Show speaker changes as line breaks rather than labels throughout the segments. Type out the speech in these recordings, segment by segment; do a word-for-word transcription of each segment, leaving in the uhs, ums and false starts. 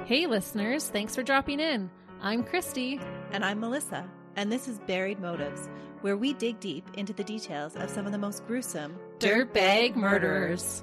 Hey listeners, thanks for dropping in. I'm Christy.
And I'm Melissa, and this is Buried Motives, where we dig deep into the details of some of the most gruesome
dirtbag murderers.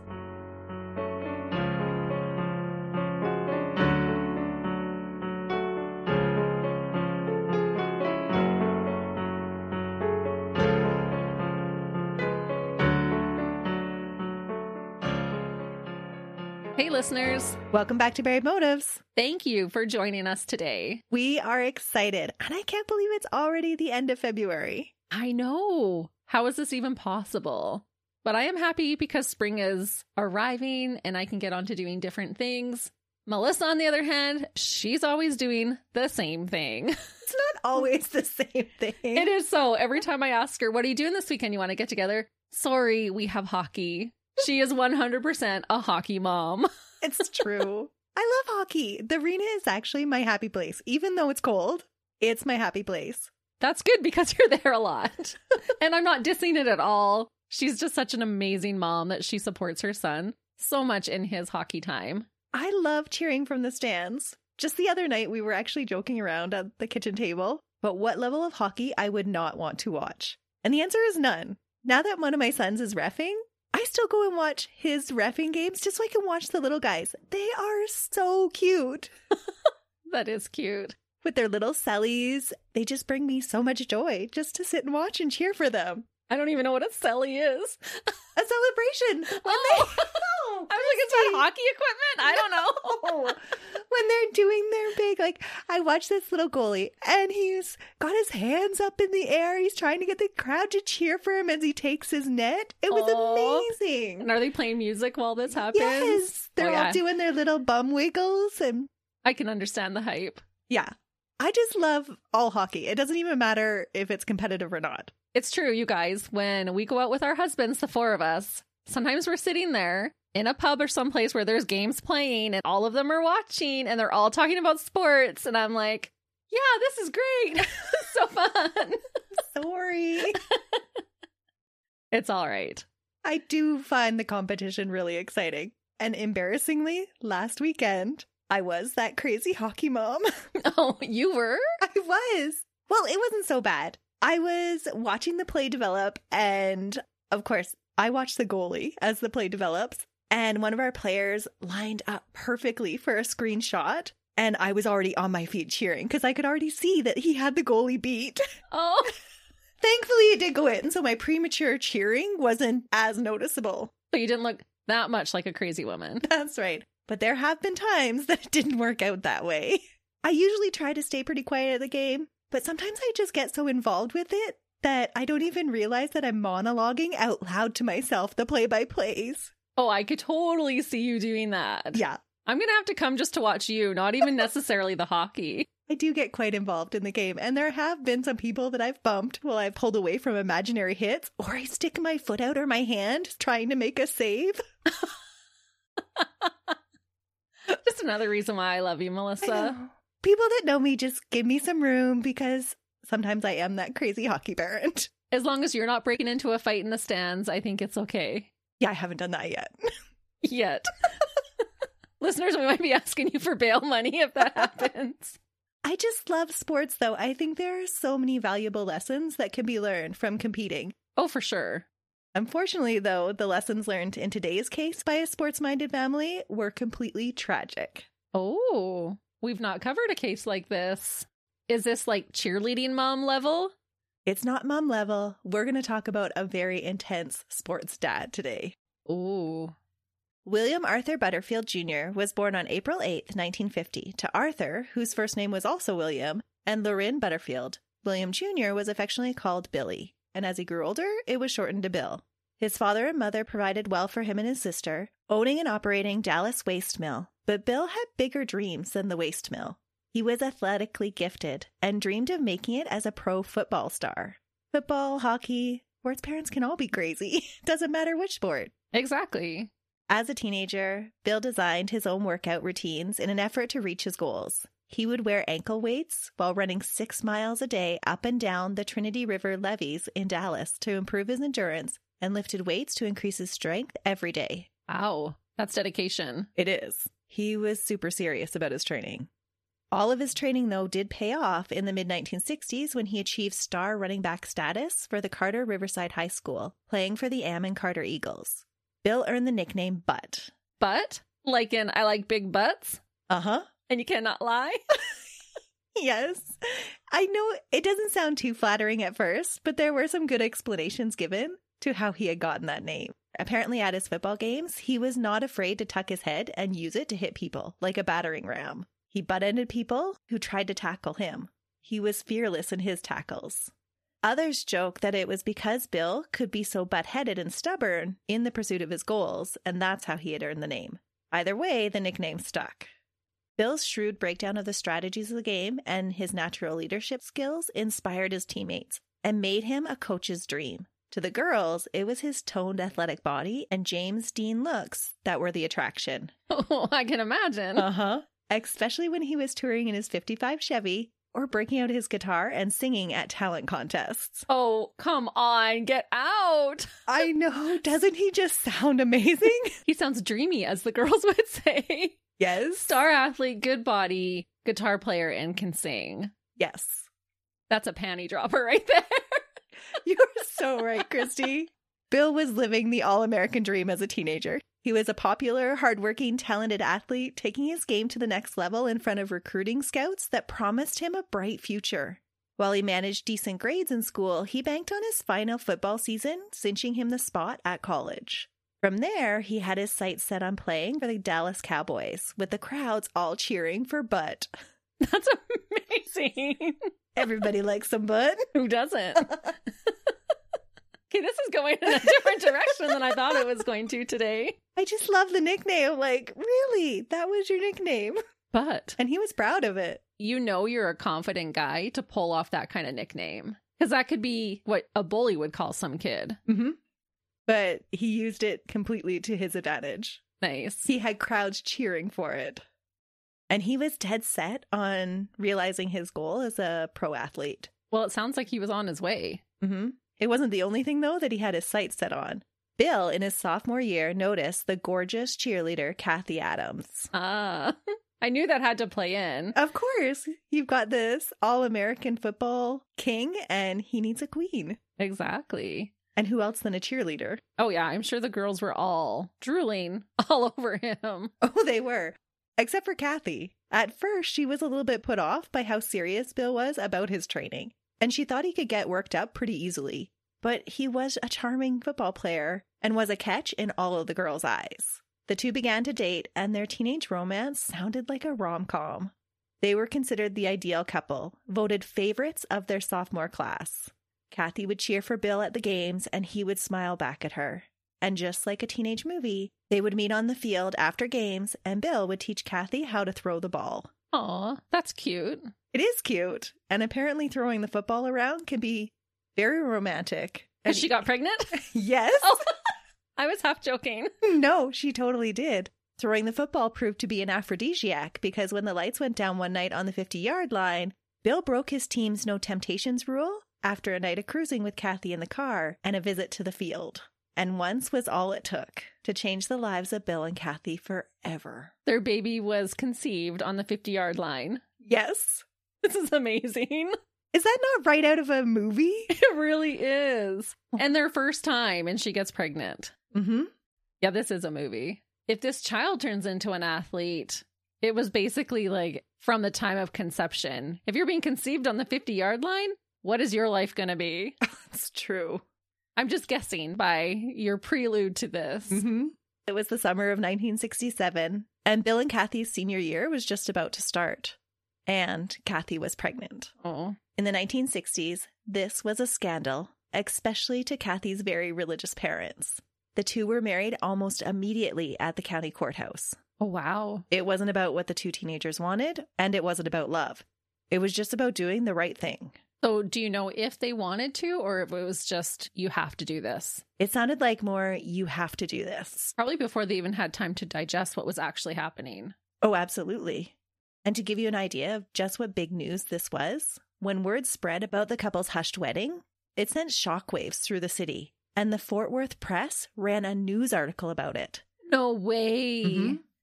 Hey listeners,
Welcome back to Buried Motives.
thank you for joining us today.
We are excited, and I can't believe it's already the end of February.
I know. How is this even possible? But I am happy because spring is arriving and I can get on to doing different things. Melissa, on the other hand, she's always doing the same thing.
It's not always the same thing.
It is so. Every time I ask her, what are you doing this weekend? You want to get together? Sorry, we have hockey. She is one hundred percent a hockey mom.
It's true. I love hockey. The arena is actually my happy place. Even though it's cold, it's my happy place.
That's good because you're there a lot. And I'm not dissing it at all. She's just such an amazing mom that she supports her son so much in his hockey time.
I love cheering from the stands. Just the other night, we were actually joking around at the kitchen table about what level of hockey I would not want to watch. And the answer is none. Now that one of my sons is reffing, I still go and watch his reffing games just so I can watch the little guys. They are so cute.
That is cute.
With their little sellies, they just bring me so much joy just to sit and watch and cheer for them.
I don't even know what a celly is.
A celebration. When
Oh.
they, oh,
I was like, it's that hockey equipment? I don't know.
When they're doing their big, like, I watched this little goalie and he's got his hands up in the air. He's trying to get the crowd to cheer for him as he takes his net. It was
Aw.
amazing.
And are they playing music while this happens?
Yes. They're
Oh,
all
yeah.
doing their little bum wiggles. And
I can understand the hype.
yeah, I just love all hockey. It doesn't even matter if it's competitive or not.
It's true, you guys. When we go out with our husbands, the four of us, sometimes we're sitting there in a pub or someplace where there's games playing and all of them are watching and they're all talking about sports. And I'm like, yeah, this is great. It's so fun.
Sorry.
It's all right.
I do find the competition really exciting. And embarrassingly, last weekend, I was that crazy hockey mom.
Oh, you were?
I was. Well, it wasn't so bad. I was watching the play develop, and of course, I watched the goalie as the play develops, and one of our players lined up perfectly for a screenshot, and I was already on my feet cheering because I could already see that he had the goalie beat.
Oh,
Thankfully, it did go in, so my premature cheering wasn't as noticeable.
but you didn't look that much like a crazy woman.
That's right. But there have been times that it didn't work out that way. I usually try to stay pretty quiet at the game, but sometimes I just get so involved with it that I don't even realize that I'm monologuing out loud to myself the play-by-plays.
Oh, I could totally see you doing that.
Yeah,
I'm going to have to come just to watch you, not even necessarily the hockey.
I do get quite involved in the game, and there have been some people that I've bumped while I've pulled away from imaginary hits, or I stick my foot out or my hand trying to make a save.
Just another reason why I love you,
I
Melissa.
know. People that know me just give me some room because sometimes I am that crazy hockey parent.
As long as you're not breaking into a fight in the stands, I think it's okay.
Yeah, I haven't done that yet.
Yet. Listeners, we might be asking you for bail money if that happens.
I just love sports, though. I think there are so many valuable lessons that can be learned from competing.
Oh, for sure.
Unfortunately, though, the lessons learned in today's case by a sports-minded family were completely tragic.
Oh, we've not covered a case like this. Is this like cheerleading mom level?
It's not mom level. We're going to talk about a very intense sports dad today.
Ooh.
William Arthur Butterfield Junior was born on April eighth, nineteen fifty, to Arthur, whose first name was also William, and Lorraine Butterfield. William Junior was affectionately called Billy, and as he grew older, it was shortened to Bill. His father and mother provided well for him and his sister, owning and operating Dallas Waste Mill, but Bill had bigger dreams than the waste mill. He was athletically gifted and dreamed of making it as a pro football star. Football, hockey, sports parents can all be crazy. Doesn't matter which sport.
Exactly.
As a teenager, Bill designed his own workout routines in an effort to reach his goals. He would wear ankle weights while running six miles a day up and down the Trinity River levees in Dallas to improve his endurance and lifted weights to increase his strength every day.
Wow. That's dedication.
It is. He was super serious about his training. All of his training, though, did pay off in the mid nineteen sixties when he achieved star running back status for the Carter Riverside High School, playing for the Ammon Carter Eagles. Bill earned the nickname Butt.
Butt? Like in I like big butts?
Uh-huh.
And you cannot lie?
Yes. I know it doesn't sound too flattering at first, but there were some good explanations given to how he had gotten that name. Apparently at his football games, he was not afraid to tuck his head and use it to hit people like a battering ram. He butt-ended people who tried to tackle him. He was fearless in his tackles. Others joke that it was because Bill could be so butt-headed and stubborn in the pursuit of his goals, and that's how he had earned the name. Either way, the nickname stuck. Bill's shrewd breakdown of the strategies of the game and his natural leadership skills inspired his teammates and made him a coach's dream. To the girls, it was his toned athletic body and James Dean looks that were the attraction.
Oh, I can imagine.
Uh-huh. Especially when he was touring in his fifty-five Chevy or breaking out his guitar and singing at talent contests.
Oh, come on, get out.
I know. Doesn't he just sound amazing?
He sounds dreamy, as the girls would say.
Yes.
Star athlete, good body, guitar player, and can sing.
Yes.
That's a panty dropper right there.
You're so right, Christy. Bill was living the all-American dream as a teenager. He was a popular, hardworking, talented athlete, taking his game to the next level in front of recruiting scouts that promised him a bright future. While he managed decent grades in school, he banked on his final football season, cinching him the spot at college. From there, he had his sights set on playing for the Dallas Cowboys, with the crowds all cheering for Butt.
That's amazing.
Everybody likes some Butt.
Who doesn't? Okay, this is going in a different direction than I thought it was going to today.
I just love the nickname. Like, really? That was your nickname?
But.
And he was proud of it.
You know you're a confident guy to pull off that kind of nickname. Because that could be what a bully would call some kid.
Mm-hmm. But he used it completely to his advantage.
Nice.
He had crowds cheering for it. And he was dead set on realizing his goal as a pro athlete.
Well, it sounds like he was on his way.
Mm-hmm. It wasn't the only thing, though, that he had his sights set on. Bill, in his sophomore year, noticed the gorgeous cheerleader, Kathy Adams.
Ah, I knew that had to play in.
Of course. You've got this all-American football king, and he needs a queen.
Exactly.
And who else than a cheerleader?
Oh, yeah. I'm sure the girls were all drooling all over him.
Oh, they were. Except for Kathy. At first, she was a little bit put off by how serious Bill was about his training. And she thought he could get worked up pretty easily. But he was a charming football player and was a catch in all of the girls' eyes. The two began to date, and their teenage romance sounded like a rom-com. They were considered the ideal couple, voted favorites of their sophomore class. Kathy would cheer for Bill at the games, and he would smile back at her. And just like a teenage movie, they would meet on the field after games, and Bill would teach Kathy how to throw the ball.
Aw, that's cute.
It is cute. And apparently throwing the football around can be very romantic.
And she got pregnant?
Yes.
Oh, I was half joking.
No, she totally did. Throwing the football proved to be an aphrodisiac because when the lights went down one night on the fifty-yard line, Bill broke his team's no temptations rule after a night of cruising with Kathy in the car and a visit to the field. And once was all it took to change the lives of Bill and Kathy forever.
Their baby was conceived on the fifty-yard line.
Yes.
This is amazing.
Is that not right out of a movie?
It really is. And their first time, and she gets pregnant.
Mm-hmm.
Yeah, this is a movie. If this child turns into an athlete, it was basically like from the time of conception. If you're being conceived on the fifty-yard line, what is your life going to be?
It's true.
I'm just guessing by your prelude to this.
Mm-hmm. It was the summer of nineteen sixty-seven, and Bill and Kathy's senior year was just about to start. And Kathy was pregnant.
Oh.
In the nineteen sixties, this was a scandal, especially to Kathy's very religious parents. The two were married almost immediately at the county courthouse.
Oh, wow.
It wasn't about what the two teenagers wanted, and it wasn't about love. It was just about doing the right thing.
So do you know if they wanted to, or if it was just, you have to do this?
It sounded like more, you have to do this.
Probably before they even had time to digest what was actually happening.
Oh, absolutely. And to give you an idea of just what big news this was, when word spread about the couple's hushed wedding, it sent shockwaves through the city, and the Fort Worth Press ran a news article about it.
No way.
Mm-hmm.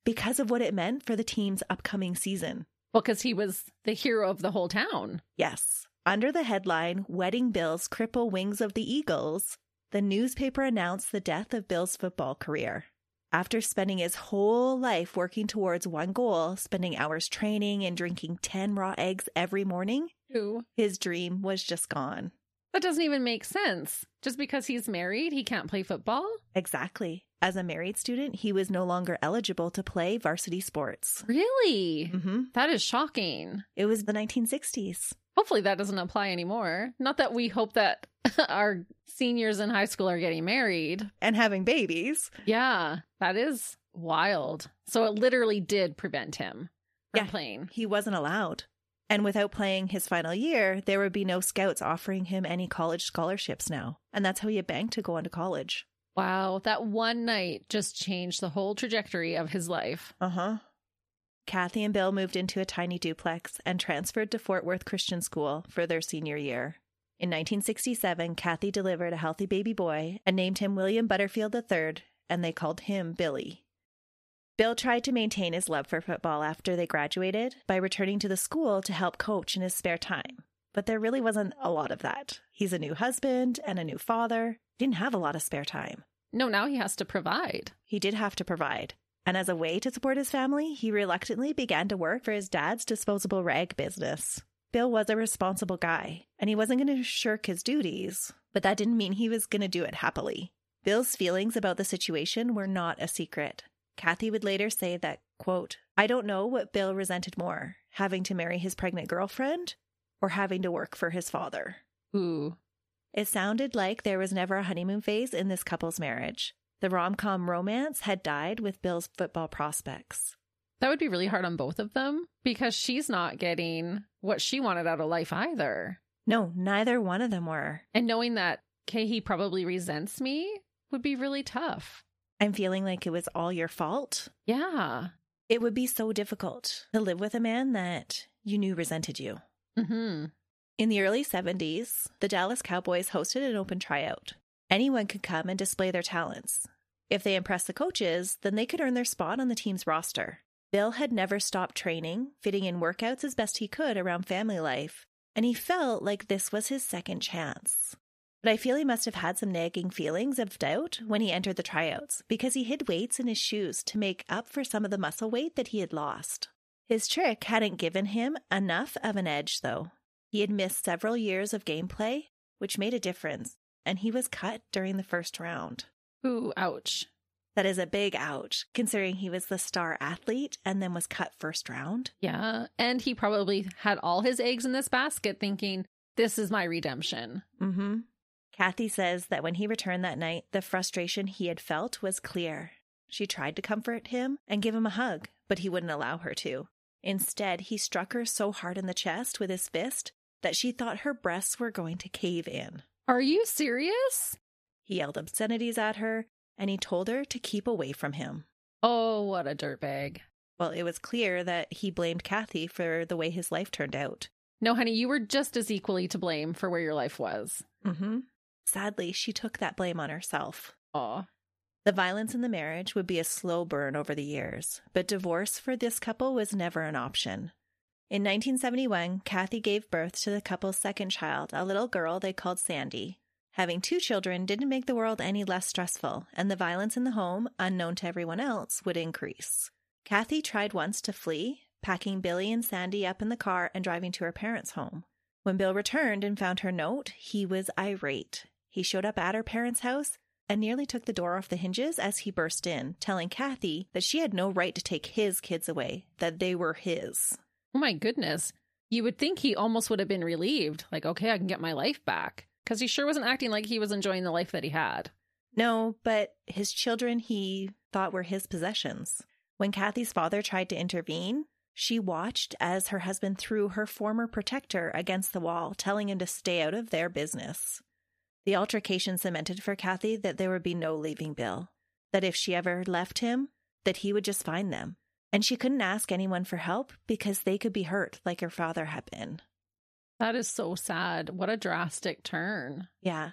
because of what it meant for the team's upcoming season.
Well, because he was the hero of the whole town.
Yes. Under the headline, Wedding Bills Cripple Wings of the Eagles, the newspaper announced the death of Bill's football career. After spending his whole life working towards one goal, spending hours training and drinking ten raw eggs every morning,
Ooh.
his dream was just gone.
That doesn't even make sense. Just because he's married, he can't play football?
Exactly. As a married student, he was no longer eligible to play varsity sports.
Really?
Mm-hmm.
That is shocking.
It was the nineteen sixties.
Hopefully that doesn't apply anymore. Not that we hope that our seniors in high school are getting married.
And having babies.
Yeah, that is wild. So it literally did prevent him from
Yeah,
playing.
He wasn't allowed. And without playing his final year, there would be no scouts offering him any college scholarships now. And that's how he had banked to go on to college.
Wow, that one night just changed the whole trajectory of his life.
Uh-huh. Kathy and Bill moved into a tiny duplex and transferred to Fort Worth Christian School for their senior year. In nineteen sixty-seven, Kathy delivered a healthy baby boy and named him William Butterfield the third, and they called him Billy. Bill tried to maintain his love for football after they graduated by returning to the school to help coach in his spare time. But there really wasn't a lot of that. He's a new husband and a new father. He didn't have a lot of spare time.
No, now he has to provide.
He did have to provide. And as a way to support his family, he reluctantly began to work for his dad's disposable rag business. Bill was a responsible guy, and he wasn't going to shirk his duties, but that didn't mean he was going to do it happily. Bill's feelings about the situation were not a secret. Kathy would later say that, quote, "I don't know what Bill resented more, having to marry his pregnant girlfriend or having to work for his father."
Ooh.
It sounded like there was never a honeymoon phase in this couple's marriage. The rom-com romance had died with Bill's football prospects.
That would be really hard on both of them because she's not getting what she wanted out of life either.
No, neither one of them were.
And knowing that, okay, he probably resents me would be really tough.
I'm feeling like it was all your fault.
Yeah.
It would be so difficult to live with a man that you knew resented you.
Mm-hmm.
In the early seventies, the Dallas Cowboys hosted an open tryout. Anyone could come and display their talents. If they impressed the coaches, then they could earn their spot on the team's roster. Bill had never stopped training, fitting in workouts as best he could around family life, and he felt like this was his second chance. But I feel he must have had some nagging feelings of doubt when he entered the tryouts, because he hid weights in his shoes to make up for some of the muscle weight that he had lost. His trick hadn't given him enough of an edge, though. He had missed several years of gameplay, which made a difference, and he was cut during the first round.
Ooh, ouch.
That is a big ouch, considering he was the star athlete and then was cut first round.
Yeah, and he probably had all his eggs in this basket thinking, this is my redemption.
Mm-hmm. Kathy says that when he returned that night, the frustration he had felt was clear. She tried to comfort him and give him a hug, but he wouldn't allow her to. Instead, he struck her so hard in the chest with his fist that she thought her breasts were going to cave in.
Are you serious?
He yelled obscenities at her, and he told her to keep away from him.
Oh, what a dirtbag.
Well, it was clear that he blamed Kathy for the way his life turned out.
No, honey, you were just as equally to blame for where your life was.
Mm-hmm. Sadly, she took that blame on herself.
Aw.
The violence in the marriage would be a slow burn over the years, but divorce for this couple was never an option. In nineteen seventy-one, Kathy gave birth to the couple's second child, a little girl they called Sandy. Having two children didn't make the world any less stressful, and the violence in the home, unknown to everyone else, would increase. Kathy tried once to flee, packing Billy and Sandy up in the car and driving to her parents' home. When Bill returned and found her note, he was irate. He showed up at her parents' house and nearly took the door off the hinges as he burst in, telling Kathy that she had no right to take his kids away, that they were his.
Oh my goodness. You would think he almost would have been relieved. Like, okay, I can get my life back. Because he sure wasn't acting like he was enjoying the life that he had.
No, but his children he thought were his possessions. When Kathy's father tried to intervene, she watched as her husband threw her former protector against the wall, telling him to stay out of their business. The altercation cemented for Kathy that there would be no leaving Bill, that if she ever left him, that he would just find them. And she couldn't ask anyone for help because they could be hurt like her father had been.
That is so sad. What a drastic turn.
Yeah.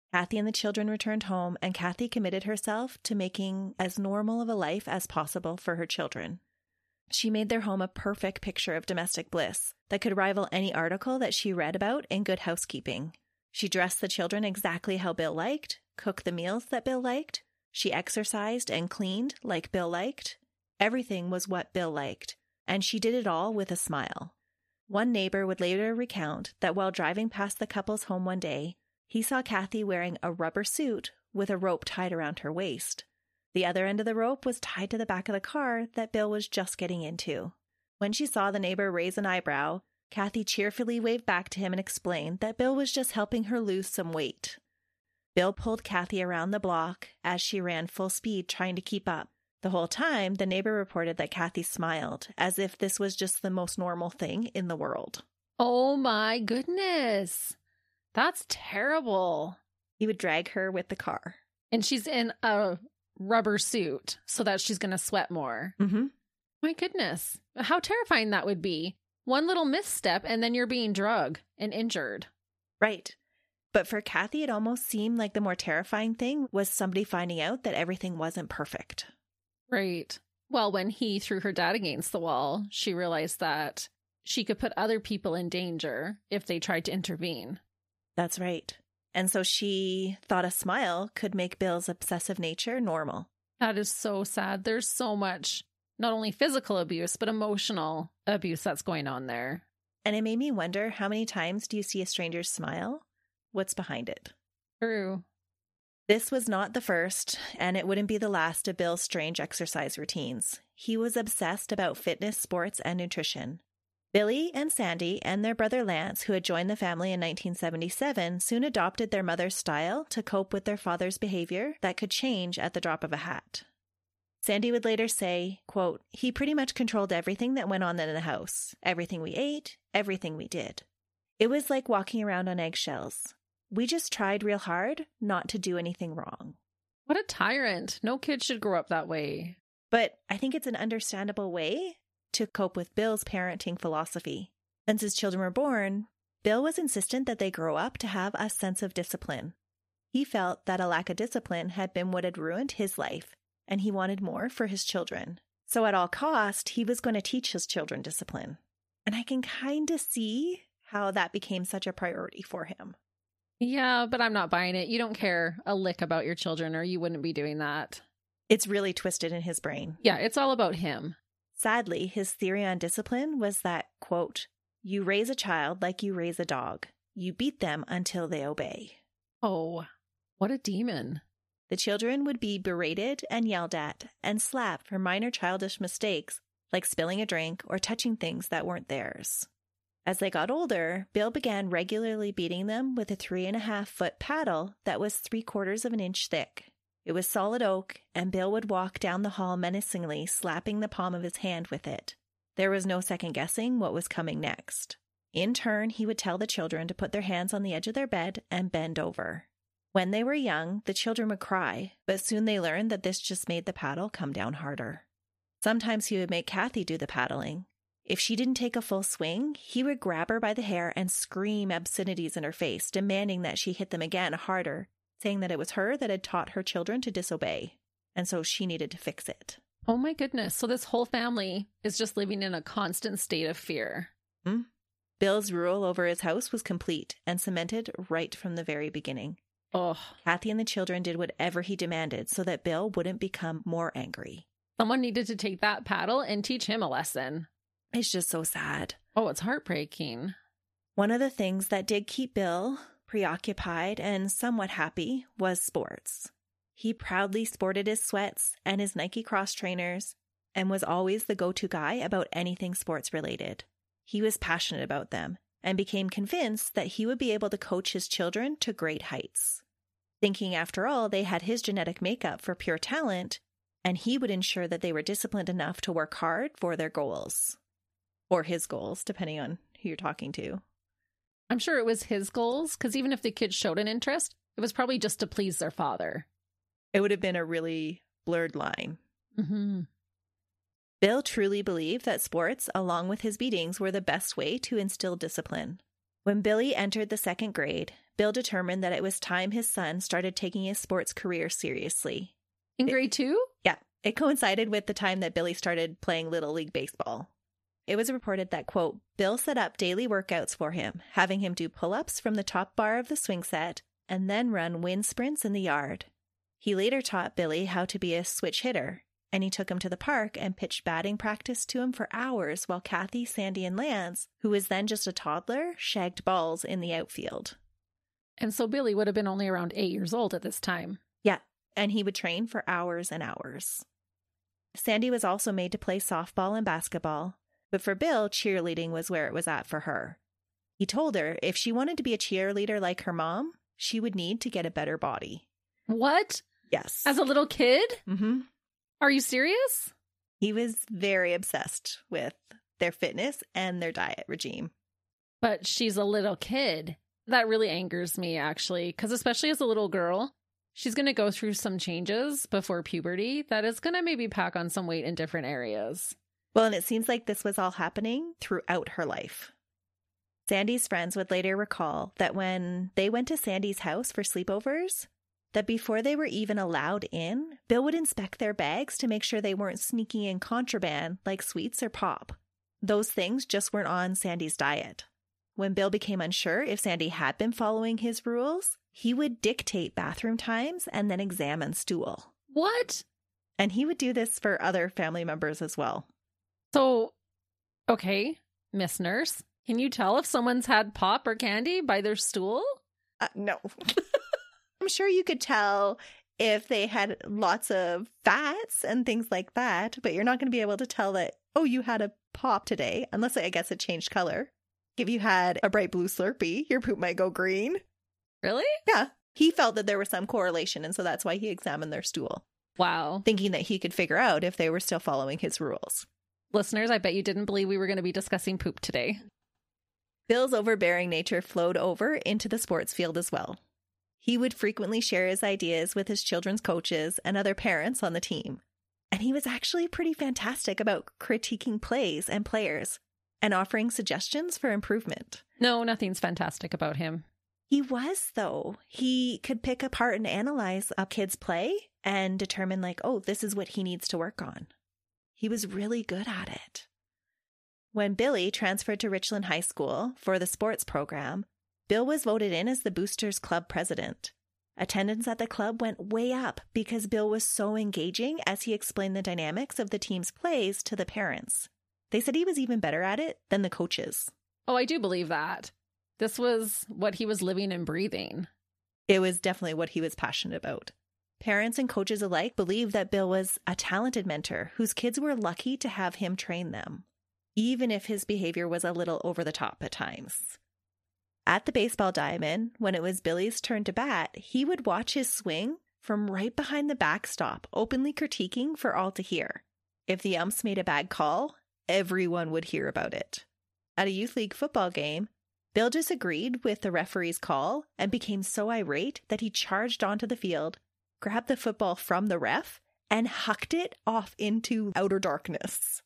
Kathy and the children returned home, and Kathy committed herself to making as normal of a life as possible for her children. She made their home a perfect picture of domestic bliss that could rival any article that she read about in Good Housekeeping. She dressed the children exactly how Bill liked, cooked the meals that Bill liked. She exercised and cleaned like Bill liked. Everything was what Bill liked, and she did it all with a smile. One neighbor would later recount that while driving past the couple's home one day, he saw Kathy wearing a rubber suit with a rope tied around her waist. The other end of the rope was tied to the back of the car that Bill was just getting into. When she saw the neighbor raise an eyebrow, Kathy cheerfully waved back to him and explained that Bill was just helping her lose some weight. Bill pulled Kathy around the block as she ran full speed trying to keep up. The whole time, the neighbor reported that Kathy smiled, as if this was just the most normal thing in the world.
Oh my goodness. That's terrible.
He would drag her with the car.
And she's in a rubber suit so that she's going to sweat more.
Mm-hmm.
My goodness. How terrifying that would be. One little misstep and then you're being drugged and injured.
Right. But for Kathy, it almost seemed like the more terrifying thing was somebody finding out that everything wasn't perfect.
Right. Well, when he threw her dad against the wall, she realized that she could put other people in danger if they tried to intervene.
That's right. And so she thought a smile could make Bill's obsessive nature normal.
That is so sad. There's so much, not only physical abuse, but emotional abuse that's going on there.
And it made me wonder, how many times do you see a stranger smile? What's behind it?
True.
This was not the first, and it wouldn't be the last of Bill's strange exercise routines. He was obsessed about fitness, sports, and nutrition. Billy and Sandy and their brother Lance, who had joined the family in nineteen seventy-seven, soon adopted their mother's style to cope with their father's behavior that could change at the drop of a hat. Sandy would later say, quote, "He pretty much controlled everything that went on in the house, everything we ate, everything we did. It was like walking around on eggshells. We just tried real hard not to do anything wrong."
What a tyrant. No kid should grow up that way.
But I think it's an understandable way to cope with Bill's parenting philosophy. Since his children were born, Bill was insistent that they grow up to have a sense of discipline. He felt that a lack of discipline had been what had ruined his life, and he wanted more for his children. So at all cost, he was going to teach his children discipline. And I can kind of see how that became such a priority for him.
Yeah, but I'm not buying it. You don't care a lick about your children, or you wouldn't be doing that.
It's really twisted in his brain.
Yeah, it's all about him.
Sadly, his theory on discipline was that, quote, "You raise a child like you raise a dog. You beat them until they obey."
Oh, what a demon.
The children would be berated and yelled at and slapped for minor childish mistakes like spilling a drink or touching things that weren't theirs. As they got older, Bill began regularly beating them with a three and a half foot paddle that was three quarters of an inch thick. It was solid oak, and Bill would walk down the hall menacingly, slapping the palm of his hand with it. There was no second guessing what was coming next. In turn, he would tell the children to put their hands on the edge of their bed and bend over. When they were young, the children would cry, but soon they learned that this just made the paddle come down harder. Sometimes he would make Kathy do the paddling. If she didn't take a full swing, he would grab her by the hair and scream obscenities in her face, demanding that she hit them again harder, saying that it was her that had taught her children to disobey, and so she needed to fix it.
Oh my goodness. So this whole family is just living in a constant state of fear.
Hmm? Bill's rule over his house was complete and cemented right from the very beginning.
Oh.
Kathy and the children did whatever he demanded so that Bill wouldn't become more angry.
Someone needed to take that paddle and teach him a lesson.
It's just so sad.
Oh, it's heartbreaking.
One of the things that did keep Bill preoccupied and somewhat happy was sports. He proudly sported his sweats and his Nike cross trainers and was always the go-to guy about anything sports related. He was passionate about them and became convinced that he would be able to coach his children to great heights. Thinking, after all, they had his genetic makeup for pure talent, and he would ensure that they were disciplined enough to work hard for their goals. Or his goals, depending on who you're talking to.
I'm sure it was his goals, because even if the kids showed an interest, it was probably just to please their father.
It would have been a really blurred line.
Mm-hmm.
Bill truly believed that sports, along with his beatings, were the best way to instill discipline. When Billy entered the second grade, Bill determined that it was time his son started taking his sports career seriously.
In grade two?
Yeah, it coincided with the time that Billy started playing Little League Baseball. It was reported that, quote, Bill set up daily workouts for him, having him do pull-ups from the top bar of the swing set and then run wind sprints in the yard. He later taught Billy how to be a switch hitter, and he took him to the park and pitched batting practice to him for hours while Kathy, Sandy, and Lance, who was then just a toddler, shagged balls in the outfield.
And so Billy would have been only around eight years old at this time.
Yeah, and he would train for hours and hours. Sandy was also made to play softball and basketball, but for Bill, cheerleading was where it was at for her. He told her if she wanted to be a cheerleader like her mom, she would need to get a better body.
What?
Yes.
As a little kid?
Mm-hmm.
Are you serious?
He was very obsessed with their fitness and their diet regime.
But she's a little kid. That really angers me, actually, because especially as a little girl, she's going to go through some changes before puberty that is going to maybe pack on some weight in different areas.
Well, and it seems like this was all happening throughout her life. Sandy's friends would later recall that when they went to Sandy's house for sleepovers, that before they were even allowed in, Bill would inspect their bags to make sure they weren't sneaking in contraband like sweets or pop. Those things just weren't on Sandy's diet. When Bill became unsure if Sandy had been following his rules, he would dictate bathroom times and then examine stool.
What?
And he would do this for other family members as well.
So, okay, Miss Nurse, can you tell if someone's had pop or candy by their stool?
Uh, no. I'm sure you could tell if they had lots of fats and things like that, but you're not going to be able to tell that, oh, you had a pop today, unless I guess it changed color. If you had a bright blue Slurpee, your poop might go green.
Really?
Yeah. He felt that there was some correlation, and so that's why he examined their stool.
Wow.
Thinking that he could figure out if they were still following his rules.
Listeners, I bet you didn't believe we were going to be discussing poop today.
Bill's overbearing nature flowed over into the sports field as well. He would frequently share his ideas with his children's coaches and other parents on the team. And he was actually pretty fantastic about critiquing plays and players and offering suggestions for improvement.
No, nothing's fantastic about him.
He was, though. He could pick apart and analyze a kid's play and determine, like, oh, this is what he needs to work on. He was really good at it. When Billy transferred to Richland High School for the sports program, Bill was voted in as the Boosters Club president. Attendance at the club went way up because Bill was so engaging as he explained the dynamics of the team's plays to the parents. They said he was even better at it than the coaches.
Oh, I do believe that. This was what he was living and breathing.
It was definitely what he was passionate about. Parents and coaches alike believed that Bill was a talented mentor whose kids were lucky to have him train them, even if his behavior was a little over the top at times. At the baseball diamond, when it was Billy's turn to bat, he would watch his swing from right behind the backstop, openly critiquing for all to hear. If the umps made a bad call, everyone would hear about it. At a youth league football game, Bill disagreed with the referee's call and became so irate that he charged onto the field, grabbed the football from the ref, and hucked it off into outer darkness.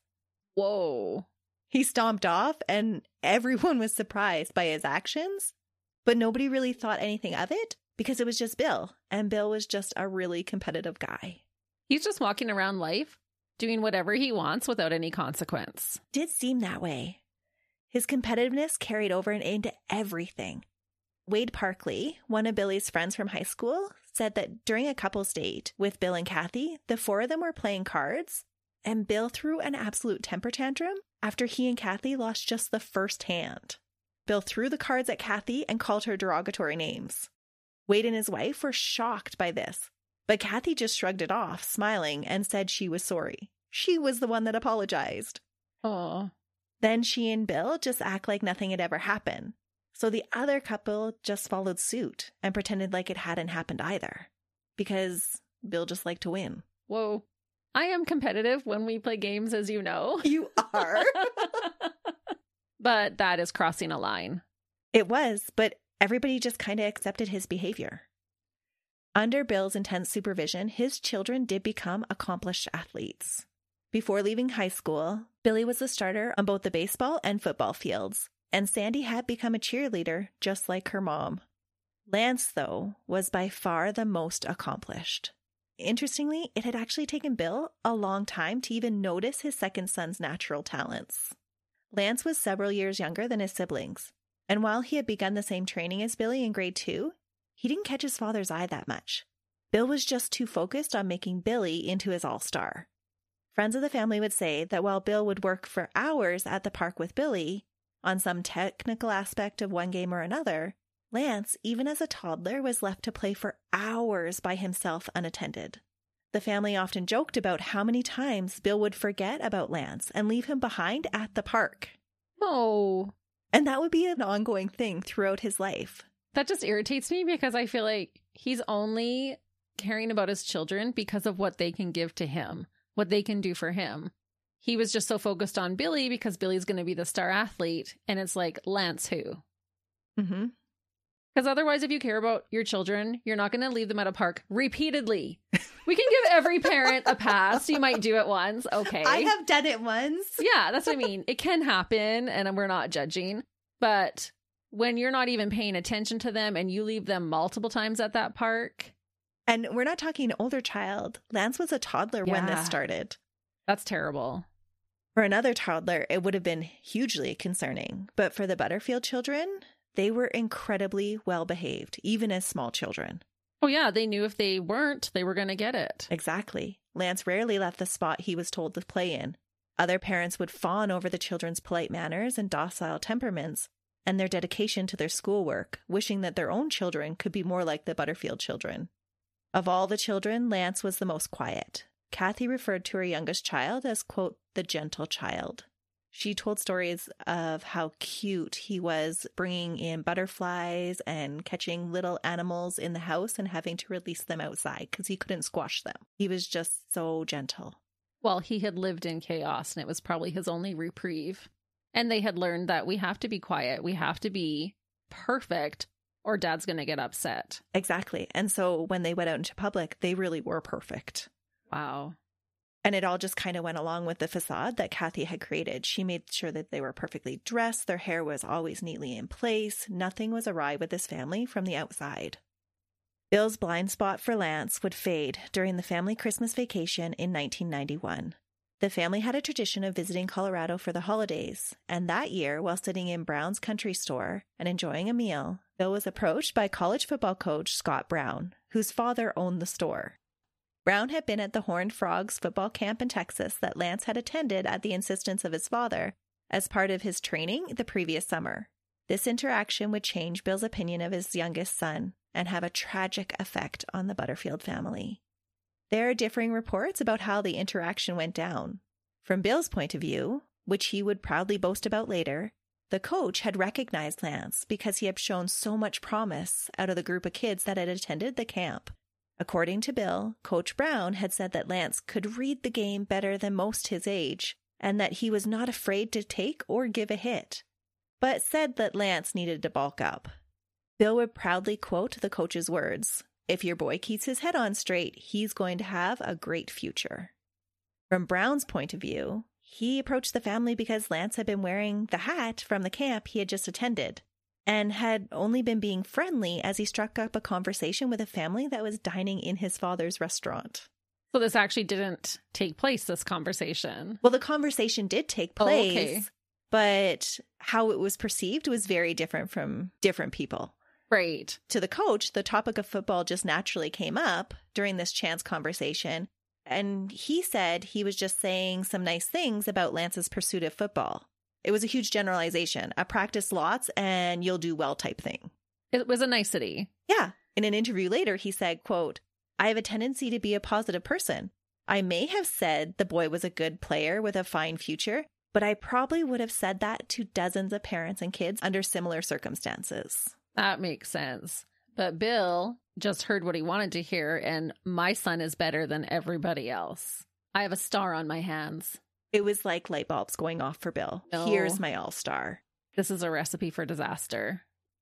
Whoa.
He stomped off, and everyone was surprised by his actions, but nobody really thought anything of it because it was just Bill, and Bill was just a really competitive guy.
He's just walking around life, doing whatever he wants without any consequence.
Did seem that way. His competitiveness carried over into everything. Wade Parkley, one of Billy's friends from high school, said that during a couple's date with Bill and Kathy, the four of them were playing cards, and Bill threw an absolute temper tantrum after he and Kathy lost just the first hand. Bill threw the cards at Kathy and called her derogatory names. Wade and his wife were shocked by this, but Kathy just shrugged it off, smiling, and said she was sorry. She was the one that apologized.
Oh.
Then she and Bill just act like nothing had ever happened. So the other couple just followed suit and pretended like it hadn't happened either. Because Bill just liked to win.
Whoa. I am competitive when we play games, as you know.
You are.
But that is crossing a line.
It was, but everybody just kind of accepted his behavior. Under Bill's intense supervision, his children did become accomplished athletes. Before leaving high school, Billy was the starter on both the baseball and football fields, and Sandy had become a cheerleader just like her mom. Lance, though, was by far the most accomplished. Interestingly, it had actually taken Bill a long time to even notice his second son's natural talents. Lance was several years younger than his siblings, and while he had begun the same training as Billy in grade two, he didn't catch his father's eye that much. Bill was just too focused on making Billy into his all-star. Friends of the family would say that while Bill would work for hours at the park with Billy, on some technical aspect of one game or another, Lance, even as a toddler, was left to play for hours by himself unattended. The family often joked about how many times Bill would forget about Lance and leave him behind at the park.
Oh.
And that would be an ongoing thing throughout his life.
That just irritates me because I feel like he's only caring about his children because of what they can give to him, what they can do for him. He was just so focused on Billy because Billy's going to be the star athlete. And it's like, Lance who?
Mm-hmm.
Because otherwise, if you care about your children, you're not going to leave them at a park repeatedly. We can give every parent a pass. You might do it once. Okay.
I have done it once.
Yeah, that's what I mean. It can happen, and we're not judging. But when you're not even paying attention to them and you leave them multiple times at that park.
And we're not talking older child. Lance was a toddler yeah. when this started.
That's terrible.
For another toddler, it would have been hugely concerning. But for the Butterfield children, they were incredibly well behaved, even as small children.
Oh, yeah. They knew if they weren't, they were going to get it.
Exactly. Lance rarely left the spot he was told to play in. Other parents would fawn over the children's polite manners and docile temperaments and their dedication to their schoolwork, wishing that their own children could be more like the Butterfield children. Of all the children, Lance was the most quiet. Kathy referred to her youngest child as, quote, the gentle child. She told stories of how cute he was, bringing in butterflies and catching little animals in the house and having to release them outside because he couldn't squash them. He was just so gentle.
Well, he had lived in chaos, and it was probably his only reprieve. And they had learned that we have to be quiet. We have to be perfect, or Dad's going to get upset.
Exactly. And so when they went out into public, they really were perfect.
Wow.
And it all just kind of went along with the facade that Kathy had created. She made sure that they were perfectly dressed. Their hair was always neatly in place. Nothing was awry with this family from the outside. Bill's blind spot for Lance would fade during the family Christmas vacation in nineteen ninety-one. The family had a tradition of visiting Colorado for the holidays. And that year, while sitting in Brown's Country Store and enjoying a meal, Bill was approached by college football coach Scott Brown, whose father owned the store. Brown had been at the Horned Frogs football camp in Texas that Lance had attended at the insistence of his father as part of his training the previous summer. This interaction would change Bill's opinion of his youngest son and have a tragic effect on the Butterfield family. There are differing reports about how the interaction went down. From Bill's point of view, which he would proudly boast about later, the coach had recognized Lance because he had shown so much promise out of the group of kids that had attended the camp. According to Bill, Coach Brown had said that Lance could read the game better than most his age, and that he was not afraid to take or give a hit, but said that Lance needed to bulk up. Bill would proudly quote the coach's words, "If your boy keeps his head on straight, he's going to have a great future." From Brown's point of view, he approached the family because Lance had been wearing the hat from the camp he had just attended, and had only been being friendly as he struck up a conversation with a family that was dining in his father's restaurant.
So this actually didn't take place, this conversation.
Well, the conversation did take place,
oh, okay.
But how it was perceived was very different from different people.
Right.
To the coach, the topic of football just naturally came up during this chance conversation, and he said he was just saying some nice things about Lance's pursuit of football. It was a huge generalization, a practice lots and you'll do well type thing.
It was a nicety.
Yeah. In an interview later, he said, quote, "I have a tendency to be a positive person. I may have said the boy was a good player with a fine future, but I probably would have said that to dozens of parents and kids under similar circumstances."
That makes sense. But Bill just heard what he wanted to hear, and my son is better than everybody else. I have a star on my hands.
It was like light bulbs going off for Bill.
No.
Here's my all-star.
This is a recipe for disaster.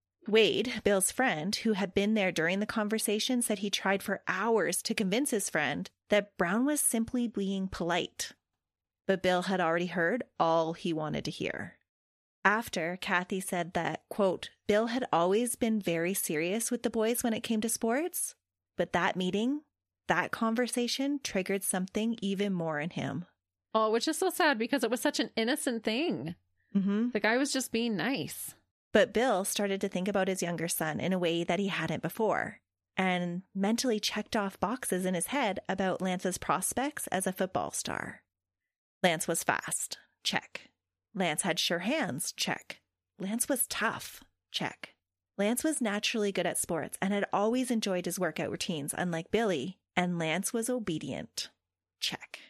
Wade, Bill's friend, who had been there during the conversation, said he tried for hours to convince his friend that Brown was simply being polite. But Bill had already heard all he wanted to hear. After, Kathy said that, quote, Bill had always been very serious with the boys when it came to sports, but that meeting, that conversation triggered something even more in him.
Oh, which is so sad because it was such an innocent thing.
Mm-hmm.
The guy was just being nice.
But Bill started to think about his younger son in a way that he hadn't before, and mentally checked off boxes in his head about Lance's prospects as a football star. Lance was fast. Check. Lance had sure hands. Check. Lance was tough. Check. Lance was naturally good at sports and had always enjoyed his workout routines, unlike Billy, and Lance was obedient. Check.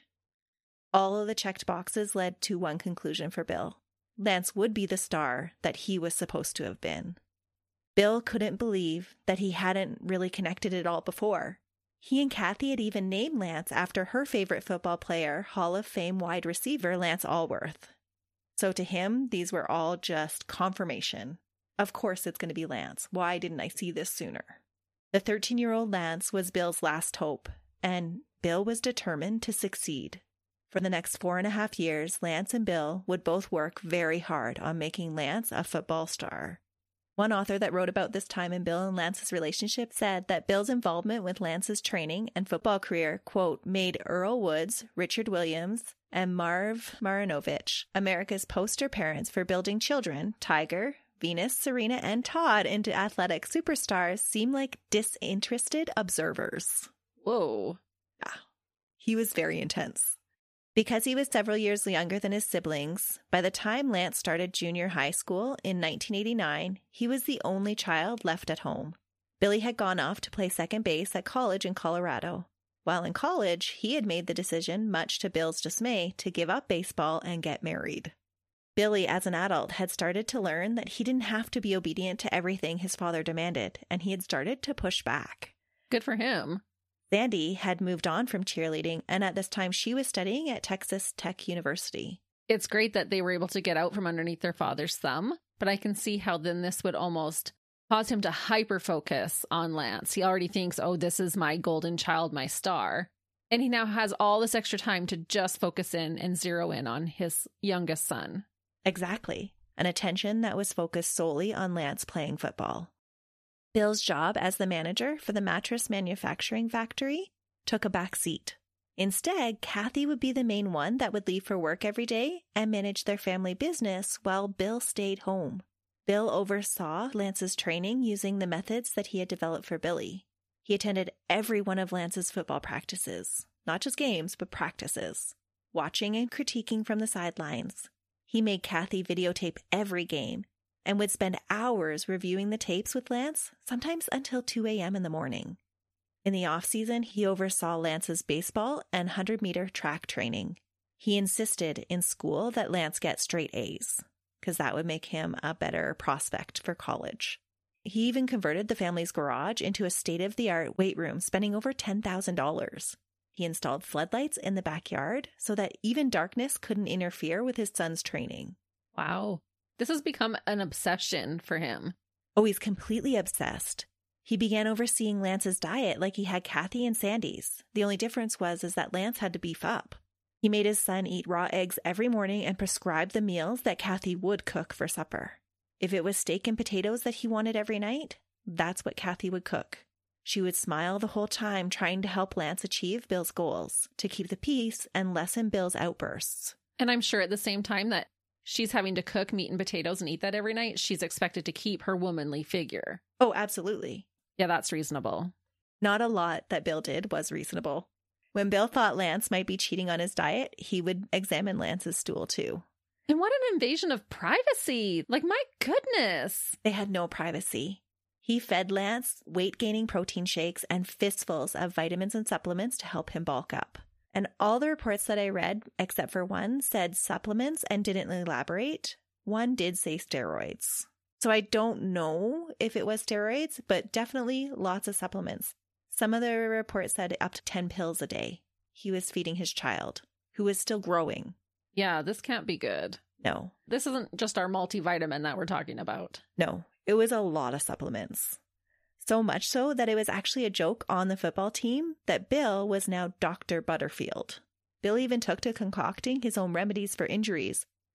All of the checked boxes led to one conclusion for Bill. Lance would be the star that he was supposed to have been. Bill couldn't believe that he hadn't really connected it all before. He and Kathy had even named Lance after her favorite football player, Hall of Fame wide receiver Lance Allworth. So to him, these were all just confirmation. Of course it's going to be Lance. Why didn't I see this sooner? The thirteen-year-old Lance was Bill's last hope, and Bill was determined to succeed. For the next four and a half years, Lance and Bill would both work very hard on making Lance a football star. One author that wrote about this time in Bill and Lance's relationship said that Bill's involvement with Lance's training and football career, quote, made Earl Woods, Richard Williams, and Marv Marinovich America's poster parents for building children, Tiger, Venus, Serena, and Todd into athletic superstars seem like disinterested observers.
Whoa.
Yeah. He was very intense. Because he was several years younger than his siblings, by the time Lance started junior high school in nineteen eighty-nine, he was the only child left at home. Billy had gone off to play second base at college in Colorado. While in college, he had made the decision, much to Bill's dismay, to give up baseball and get married. Billy, as an adult, had started to learn that he didn't have to be obedient to everything his father demanded, and he had started to push back.
Good for him.
Sandy had moved on from cheerleading, and at this time she was studying at Texas Tech University.
It's great that they were able to get out from underneath their father's thumb, but I can see how then this would almost cause him to hyper-focus on Lance. He already thinks, oh, this is my golden child, my star. And he now has all this extra time to just focus in and zero in on his youngest son.
Exactly. An attention that was focused solely on Lance playing football. Bill's job as the manager for the mattress manufacturing factory took a back seat. Instead, Kathy would be the main one that would leave for work every day and manage their family business while Bill stayed home. Bill oversaw Lance's training using the methods that he had developed for Billy. He attended every one of Lance's football practices, not just games, but practices, watching and critiquing from the sidelines. He made Kathy videotape every game and would spend hours reviewing the tapes with Lance, sometimes until two a.m. in the morning. In the off-season, he oversaw Lance's baseball and one hundred meter track training. He insisted in school that Lance get straight A's, because that would make him a better prospect for college. He even converted the family's garage into a state-of-the-art weight room, spending over ten thousand dollars. He installed floodlights in the backyard so that even darkness couldn't interfere with his son's training.
Wow. This has become an obsession for him.
Oh, he's completely obsessed. He began overseeing Lance's diet like he had Kathy and Sandy's. The only difference was is that Lance had to beef up. He made his son eat raw eggs every morning and prescribed the meals that Kathy would cook for supper. If it was steak and potatoes that he wanted every night, that's what Kathy would cook. She would smile the whole time, trying to help Lance achieve Bill's goals, to keep the peace and lessen Bill's outbursts.
And I'm sure at the same time that she's having to cook meat and potatoes and eat that every night, she's expected to keep her womanly figure.
Oh, absolutely.
Yeah, that's reasonable.
Not a lot that Bill did was reasonable. When Bill thought Lance might be cheating on his diet, he would examine Lance's stool too.
And what an invasion of privacy. Like, my goodness.
They had no privacy. He fed Lance weight-gaining protein shakes and fistfuls of vitamins and supplements to help him bulk up. And all the reports that I read, except for one, said supplements and didn't elaborate. One did say steroids. So I don't know if it was steroids, but definitely lots of supplements. Some of the reports said up to ten pills a day he was feeding his child, who was still growing.
Yeah, this can't be good.
No.
This isn't just our multivitamin that we're talking about.
No, it was a lot of supplements. So much so that it was actually a joke on the football team that Bill was now Doctor Butterfield. Bill even took to concocting his own remedies for injuries,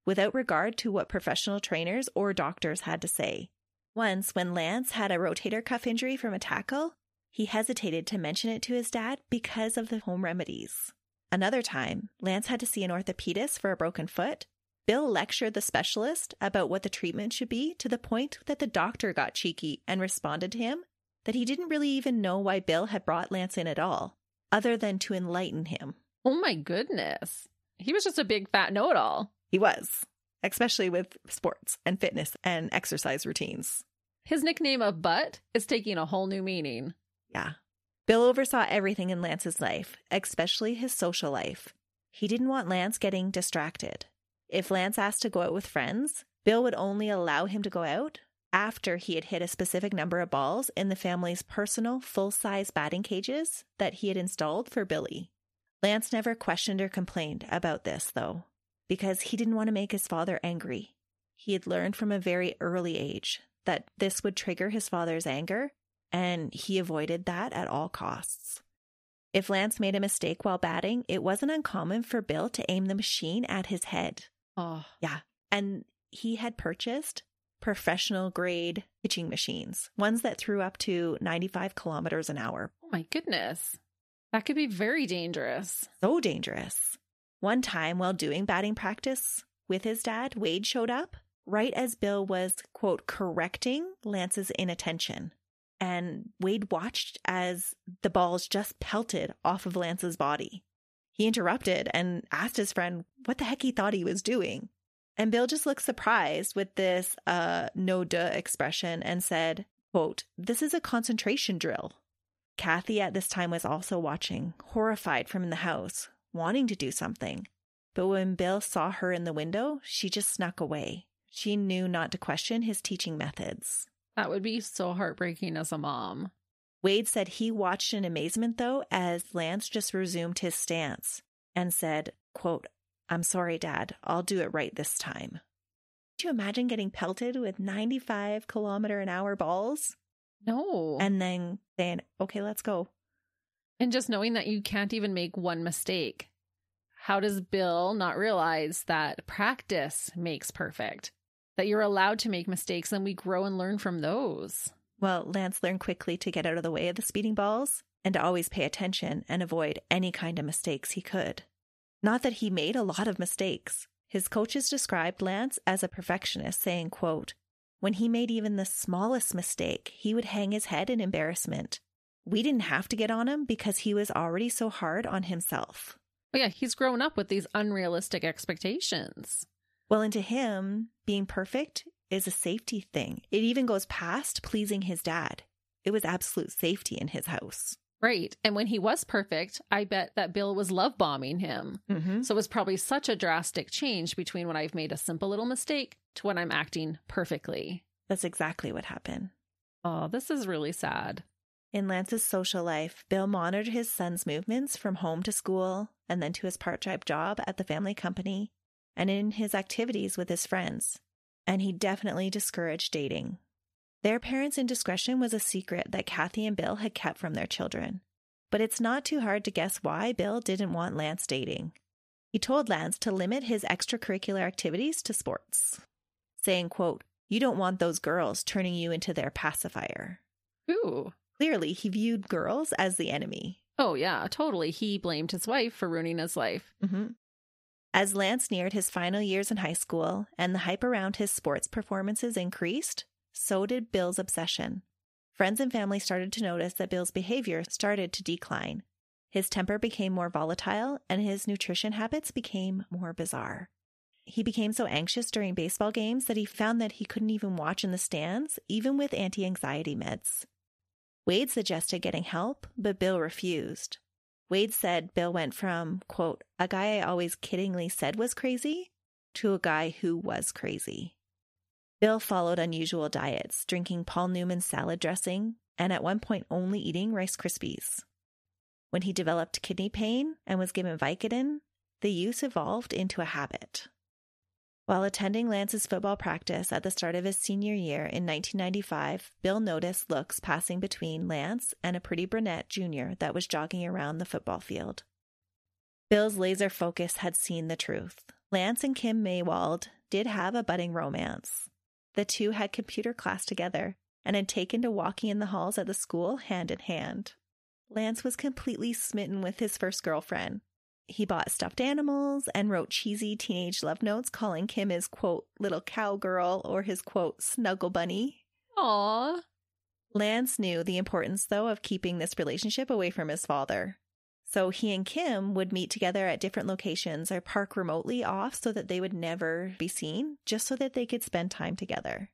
without regard to what professional trainers or doctors had to say. Once, when Lance had a rotator cuff injury from a tackle, he hesitated to mention it to his dad because of the home remedies. Another time, Lance had to see an orthopedist for a broken foot. Bill lectured the specialist about what the treatment should be to the point that the doctor got cheeky and responded to him that he didn't really even know why Bill had brought Lance in at all, other than to enlighten him.
Oh my goodness. He was just a big fat know-it-all.
He was, especially with sports and fitness and exercise routines.
His nickname of Butt is taking a whole new meaning.
Yeah. Bill oversaw everything in Lance's life, especially his social life. He didn't want Lance getting distracted. If Lance asked to go out with friends, Bill would only allow him to go out after he had hit a specific number of balls in the family's personal full-size batting cages that he had installed for Billy. Lance never questioned or complained about this, though, because he didn't want to make his father angry. He had learned from a very early age that this would trigger his father's anger, and he avoided that at all costs. If Lance made a mistake while batting, it wasn't uncommon for Bill to aim the machine at his head.
Oh.
Yeah. And he had purchased professional grade pitching machines, ones that threw up to ninety-five kilometers an hour.
Oh my goodness. That could be very dangerous.
So dangerous. One time while doing batting practice with his dad, Wade showed up right as Bill was, quote, correcting Lance's inattention. And Wade watched as the balls just pelted off of Lance's body. He interrupted and asked his friend what the heck he thought he was doing. And Bill just looked surprised with this uh, no duh expression and said, quote, "This is a concentration drill." Kathy at this time was also watching, horrified from in the house, wanting to do something. But when Bill saw her in the window, she just snuck away. She knew not to question his teaching methods.
That would be so heartbreaking as a mom.
Wade said he watched in amazement, though, as Lance just resumed his stance and said, quote, "I'm sorry, Dad. I'll do it right this time." Could you imagine getting pelted with ninety-five kilometer an hour balls?
No.
And then saying, okay, let's go.
And just knowing that you can't even make one mistake. How does Bill not realize that practice makes perfect? That you're allowed to make mistakes and we grow and learn from those.
Well, Lance learned quickly to get out of the way of the speeding balls and to always pay attention and avoid any kind of mistakes he could. Not that he made a lot of mistakes. His coaches described Lance as a perfectionist, saying, quote, "When he made even the smallest mistake, he would hang his head in embarrassment. We didn't have to get on him because he was already so hard on himself."
Oh yeah, he's grown up with these unrealistic expectations.
Well, and to him, being perfect is a safety thing. It even goes past pleasing his dad. It was absolute safety in his house.
Right. And when he was perfect, I bet that Bill was love bombing him.
Mm-hmm.
So it was probably such a drastic change between when I've made a simple little mistake to when I'm acting perfectly.
That's exactly what happened.
Oh, this is really sad.
In Lance's social life, Bill monitored his son's movements from home to school and then to his part-time job at the family company and in his activities with his friends. And he definitely discouraged dating. Their parents' indiscretion was a secret that Kathy and Bill had kept from their children. But it's not too hard to guess why Bill didn't want Lance dating. He told Lance to limit his extracurricular activities to sports, saying, quote, "You don't want those girls turning you into their pacifier."
Ooh.
Clearly, he viewed girls as the enemy.
Oh, yeah, totally. He blamed his wife for ruining his life.
Mm-hmm. As Lance neared his final years in high school and the hype around his sports performances increased, so did Bill's obsession. Friends and family started to notice that Bill's behavior started to decline. His temper became more volatile and his nutrition habits became more bizarre. He became so anxious during baseball games that he found that he couldn't even watch in the stands, even with anti-anxiety meds. Wade suggested getting help, but Bill refused. Wade said Bill went from, quote, "a guy I always kiddingly said was crazy," to a guy who was crazy. Bill followed unusual diets, drinking Paul Newman's salad dressing, and at one point only eating Rice Krispies. When he developed kidney pain and was given Vicodin, the use evolved into a habit. While attending Lance's football practice at the start of his senior year in nineteen ninety-five, Bill noticed looks passing between Lance and a pretty brunette junior that was jogging around the football field. Bill's laser focus had seen the truth. Lance and Kim Maywald did have a budding romance. The two had computer class together and had taken to walking in the halls at the school hand in hand. Lance was completely smitten with his first girlfriend. He bought stuffed animals and wrote cheesy teenage love notes calling Kim his, quote, little cowgirl or his, quote, snuggle bunny.
Aww.
Lance knew the importance, though, of keeping this relationship away from his father. So he and Kim would meet together at different locations or park remotely off so that they would never be seen, just so that they could spend time together.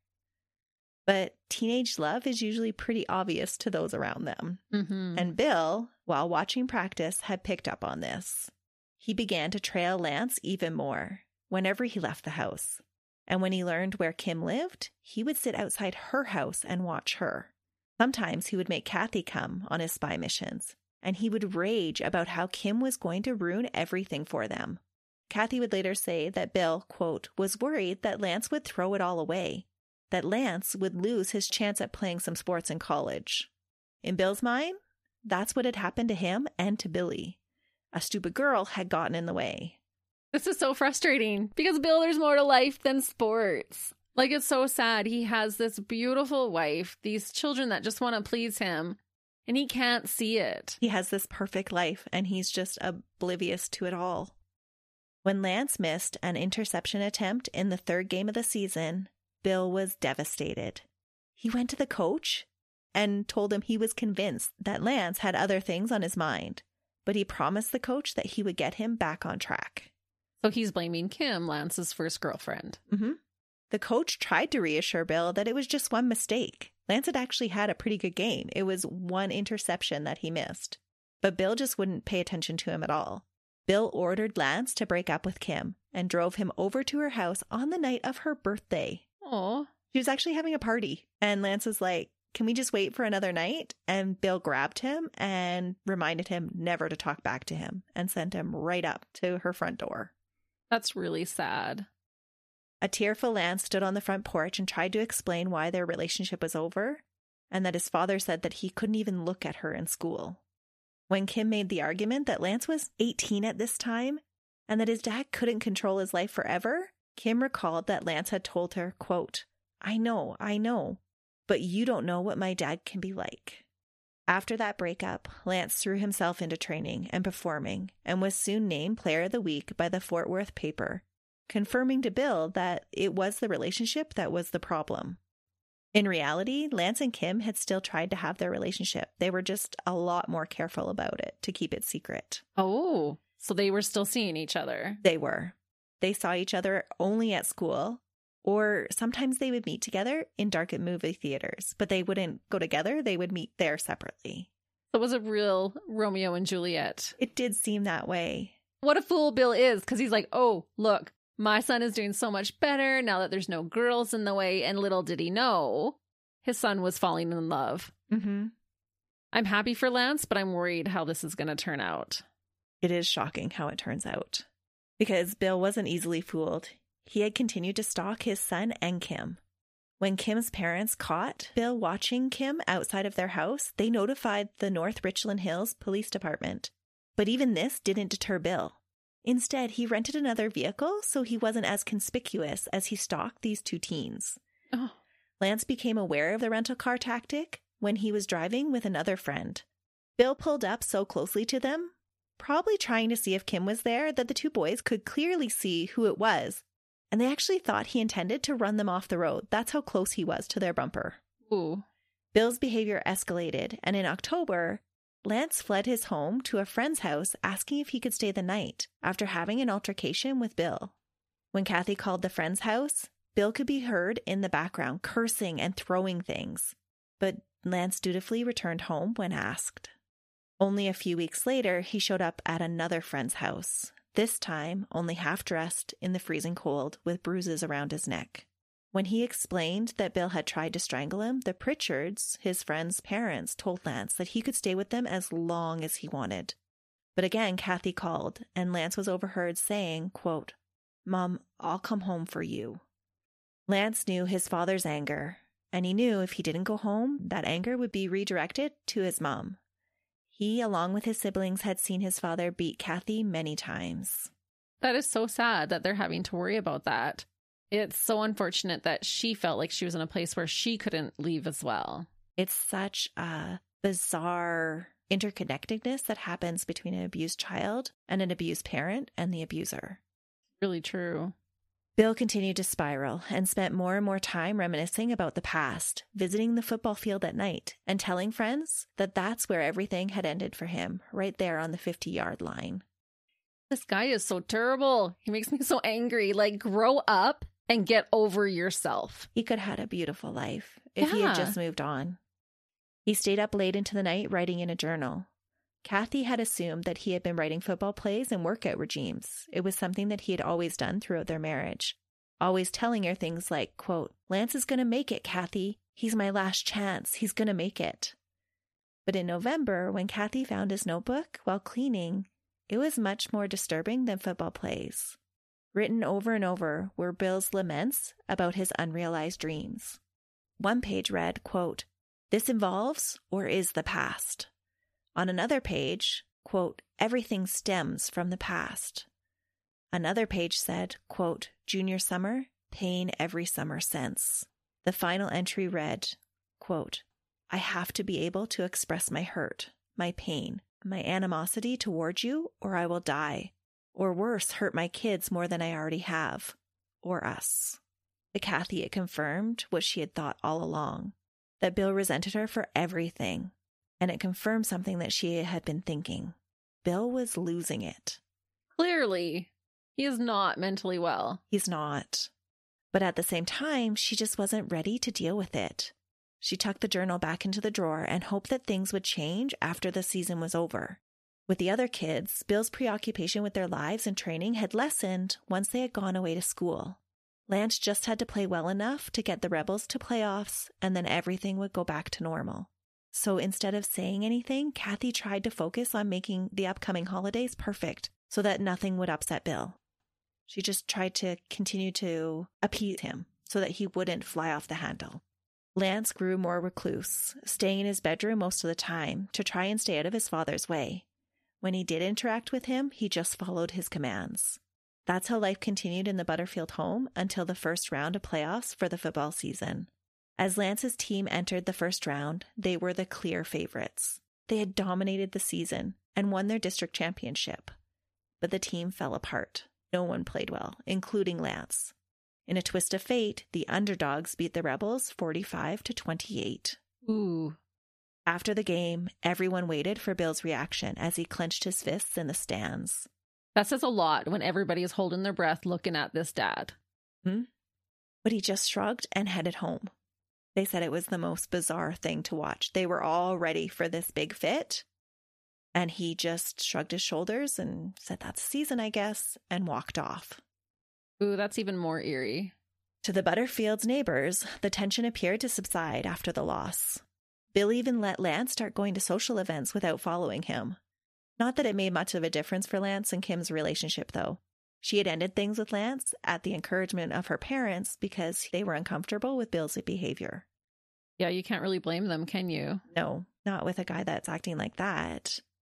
But teenage love is usually pretty obvious to those around them.
Mm-hmm.
And Bill, while watching practice, had picked up on this. He began to trail Lance even more whenever he left the house. And when he learned where Kim lived, he would sit outside her house and watch her. Sometimes he would make Kathy come on his spy missions, and he would rage about how Kim was going to ruin everything for them. Kathy would later say that Bill, quote, was worried that Lance would throw it all away, that Lance would lose his chance at playing some sports in college. In Bill's mind, that's what had happened to him and to Billy. A stupid girl had gotten in the way.
This is so frustrating because Bill, there's more to life than sports. Like, it's so sad. He has this beautiful wife, these children that just want to please him, and he can't see it.
He has this perfect life, and he's just oblivious to it all. When Lance missed an interception attempt in the third game of the season, Bill was devastated. He went to the coach and told him he was convinced that Lance had other things on his mind, but he promised the coach that he would get him back on track.
So he's blaming Kim, Lance's first girlfriend.
Mm-hmm. The coach tried to reassure Bill that it was just one mistake. Lance had actually had a pretty good game. It was one interception that he missed. But Bill just wouldn't pay attention to him at all. Bill ordered Lance to break up with Kim and drove him over to her house on the night of her birthday.
Aw.
She was actually having a party. And Lance was like, can we just wait for another night? And Bill grabbed him and reminded him never to talk back to him and sent him right up to her front door.
That's really sad.
A tearful Lance stood on the front porch and tried to explain why their relationship was over, and that his father said that he couldn't even look at her in school. When Kim made the argument that Lance was eighteen at this time, and that his dad couldn't control his life forever, Kim recalled that Lance had told her, quote, I know, I know, but you don't know what my dad can be like. After that breakup, Lance threw himself into training and performing, and was soon named Player of the Week by the Fort Worth paper, confirming to Bill that it was the relationship that was the problem. In reality, Lance and Kim had still tried to have their relationship. They were just a lot more careful about it to keep it secret.
Oh, so they were still seeing each other.
They were. They saw each other only at school, or sometimes they would meet together in dark movie theaters, but they wouldn't go together. They would meet there separately.
So it was a real Romeo and Juliet.
It did seem that way.
What a fool Bill is, because he's like, oh, look, my son is doing so much better now that there's no girls in the way. And little did he know, his son was falling in love.
Mm-hmm.
I'm happy for Lance, but I'm worried how this is going to turn out.
It is shocking how it turns out. Because Bill wasn't easily fooled. He had continued to stalk his son and Kim. When Kim's parents caught Bill watching Kim outside of their house, they notified the North Richland Hills Police Department. But even this didn't deter Bill. Instead, he rented another vehicle so he wasn't as conspicuous as he stalked these two teens.
Oh.
Lance became aware of the rental car tactic when he was driving with another friend. Bill pulled up so closely to them, probably trying to see if Kim was there, that the two boys could clearly see who it was. And they actually thought he intended to run them off the road. That's how close he was to their bumper.
Ooh.
Bill's behavior escalated, and in October, Lance fled his home to a friend's house asking if he could stay the night after having an altercation with Bill. When Kathy called the friend's house, Bill could be heard in the background cursing and throwing things, but Lance dutifully returned home when asked. Only a few weeks later, he showed up at another friend's house, this time only half dressed in the freezing cold with bruises around his neck. When he explained that Bill had tried to strangle him, the Pritchards, his friend's parents, told Lance that he could stay with them as long as he wanted. But again, Kathy called, and Lance was overheard saying, quote, Mom, I'll come home for you. Lance knew his father's anger, and he knew if he didn't go home, that anger would be redirected to his mom. He, along with his siblings, had seen his father beat Kathy many times.
That is so sad that they're having to worry about that. It's so unfortunate that she felt like she was in a place where she couldn't leave as well.
It's such a bizarre interconnectedness that happens between an abused child and an abused parent and the abuser.
Really true.
Bill continued to spiral and spent more and more time reminiscing about the past, visiting the football field at night, and telling friends that that's where everything had ended for him, right there on the fifty-yard line.
This guy is so terrible. He makes me so angry. Like, grow up and get over yourself.
He could have had a beautiful life if
Yeah.
he had just moved on. He stayed up late into the night writing in a journal. Kathy had assumed that he had been writing football plays and workout regimes. It was something that he had always done throughout their marriage. Always telling her things like, quote, "Lance is going to make it, Kathy. He's my last chance. He's going to make it." But in November, when Kathy found his notebook while cleaning, it was much more disturbing than football plays. Written over and over were Bill's laments about his unrealized dreams. One page read, quote, "This involves or is the past." On another page, quote, "Everything stems from the past." Another page said, quote, "Junior summer, pain every summer since." The final entry read, quote, "I have to be able to express my hurt, my pain, my animosity towards you, or I will die. Or worse, hurt my kids more than I already have. Or us." But Kathy had confirmed what she had thought all along, that Bill resented her for everything. And it confirmed something that she had been thinking. Bill was losing it.
Clearly, he is not mentally well.
He's not. But at the same time, she just wasn't ready to deal with it. She tucked the journal back into the drawer and hoped that things would change after the season was over. With the other kids, Bill's preoccupation with their lives and training had lessened once they had gone away to school. Lance just had to play well enough to get the Rebels to playoffs, and then everything would go back to normal. So instead of saying anything, Kathy tried to focus on making the upcoming holidays perfect so that nothing would upset Bill. She just tried to continue to appease him so that he wouldn't fly off the handle. Lance grew more recluse, staying in his bedroom most of the time to try and stay out of his father's way. When he did interact with him, he just followed his commands. That's how life continued in the Butterfield home until the first round of playoffs for the football season. As Lance's team entered the first round, they were the clear favorites. They had dominated the season and won their district championship. But the team fell apart. No one played well, including Lance. In a twist of fate, the underdogs beat the Rebels forty-five to twenty-eight.
Ooh.
After the game, everyone waited for Bill's reaction as he clenched his fists in the stands.
That says a lot when everybody is holding their breath looking at this dad.
Hmm? But he just shrugged and headed home. They said it was the most bizarre thing to watch. They were all ready for this big fit. And he just shrugged his shoulders and said, "That's the season, I guess," and walked off.
Ooh, that's even more eerie.
To the Butterfields' neighbors, the tension appeared to subside after the loss. Bill even let Lance start going to social events without following him. Not that it made much of a difference for Lance and Kim's relationship, though. She had ended things with Lance at the encouragement of her parents because they were uncomfortable with Bill's behavior.
Yeah, you can't really blame them, can you?
No, not with a guy that's acting like that.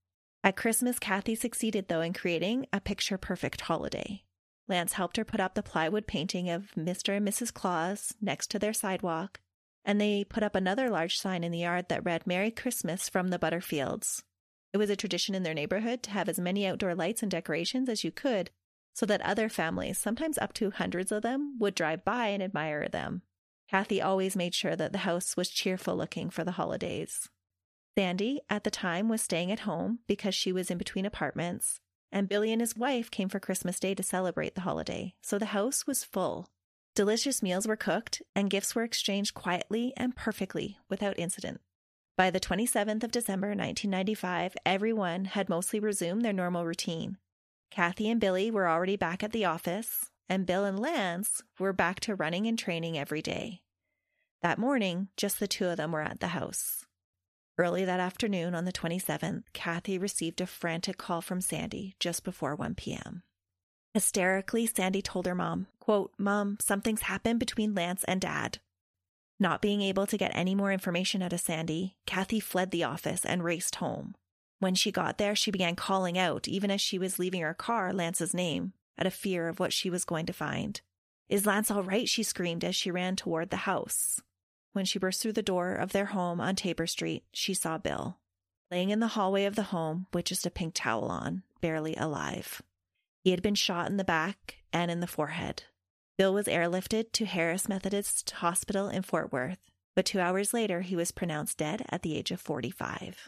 At Christmas, Kathy succeeded, though, in creating a picture-perfect holiday. Lance helped her put up the plywood painting of Mister and Missus Claus next to their sidewalk, and they put up another large sign in the yard that read, "Merry Christmas from the Butterfields." It was a tradition in their neighborhood to have as many outdoor lights and decorations as you could, so that other families, sometimes up to hundreds of them, would drive by and admire them. Kathy always made sure that the house was cheerful looking for the holidays. Sandy, at the time, was staying at home because she was in between apartments, and Billy and his wife came for Christmas Day to celebrate the holiday, so the house was full. Delicious meals were cooked, and gifts were exchanged quietly and perfectly without incident. By the twenty-seventh of December, nineteen ninety-five, everyone had mostly resumed their normal routine. Kathy and Billy were already back at the office, and Bill and Lance were back to running and training every day. That morning, just the two of them were at the house. Early that afternoon on the twenty-seventh, Kathy received a frantic call from Sandy just before one p.m. Hysterically, Sandy told her mom, quote, "Mom, something's happened between Lance and Dad." Not being able to get any more information out of Sandy, Kathy fled the office and raced home. When she got there, she began calling out, even as she was leaving her car, Lance's name, out of fear of what she was going to find. "Is Lance all right?" she screamed as she ran toward the house. When she burst through the door of their home on Tabor Street, she saw Bill, laying in the hallway of the home with just a pink towel on, barely alive. He had been shot in the back and in the forehead. Bill was airlifted to Harris Methodist Hospital in Fort Worth, but two hours later he was pronounced dead at the age of forty-five.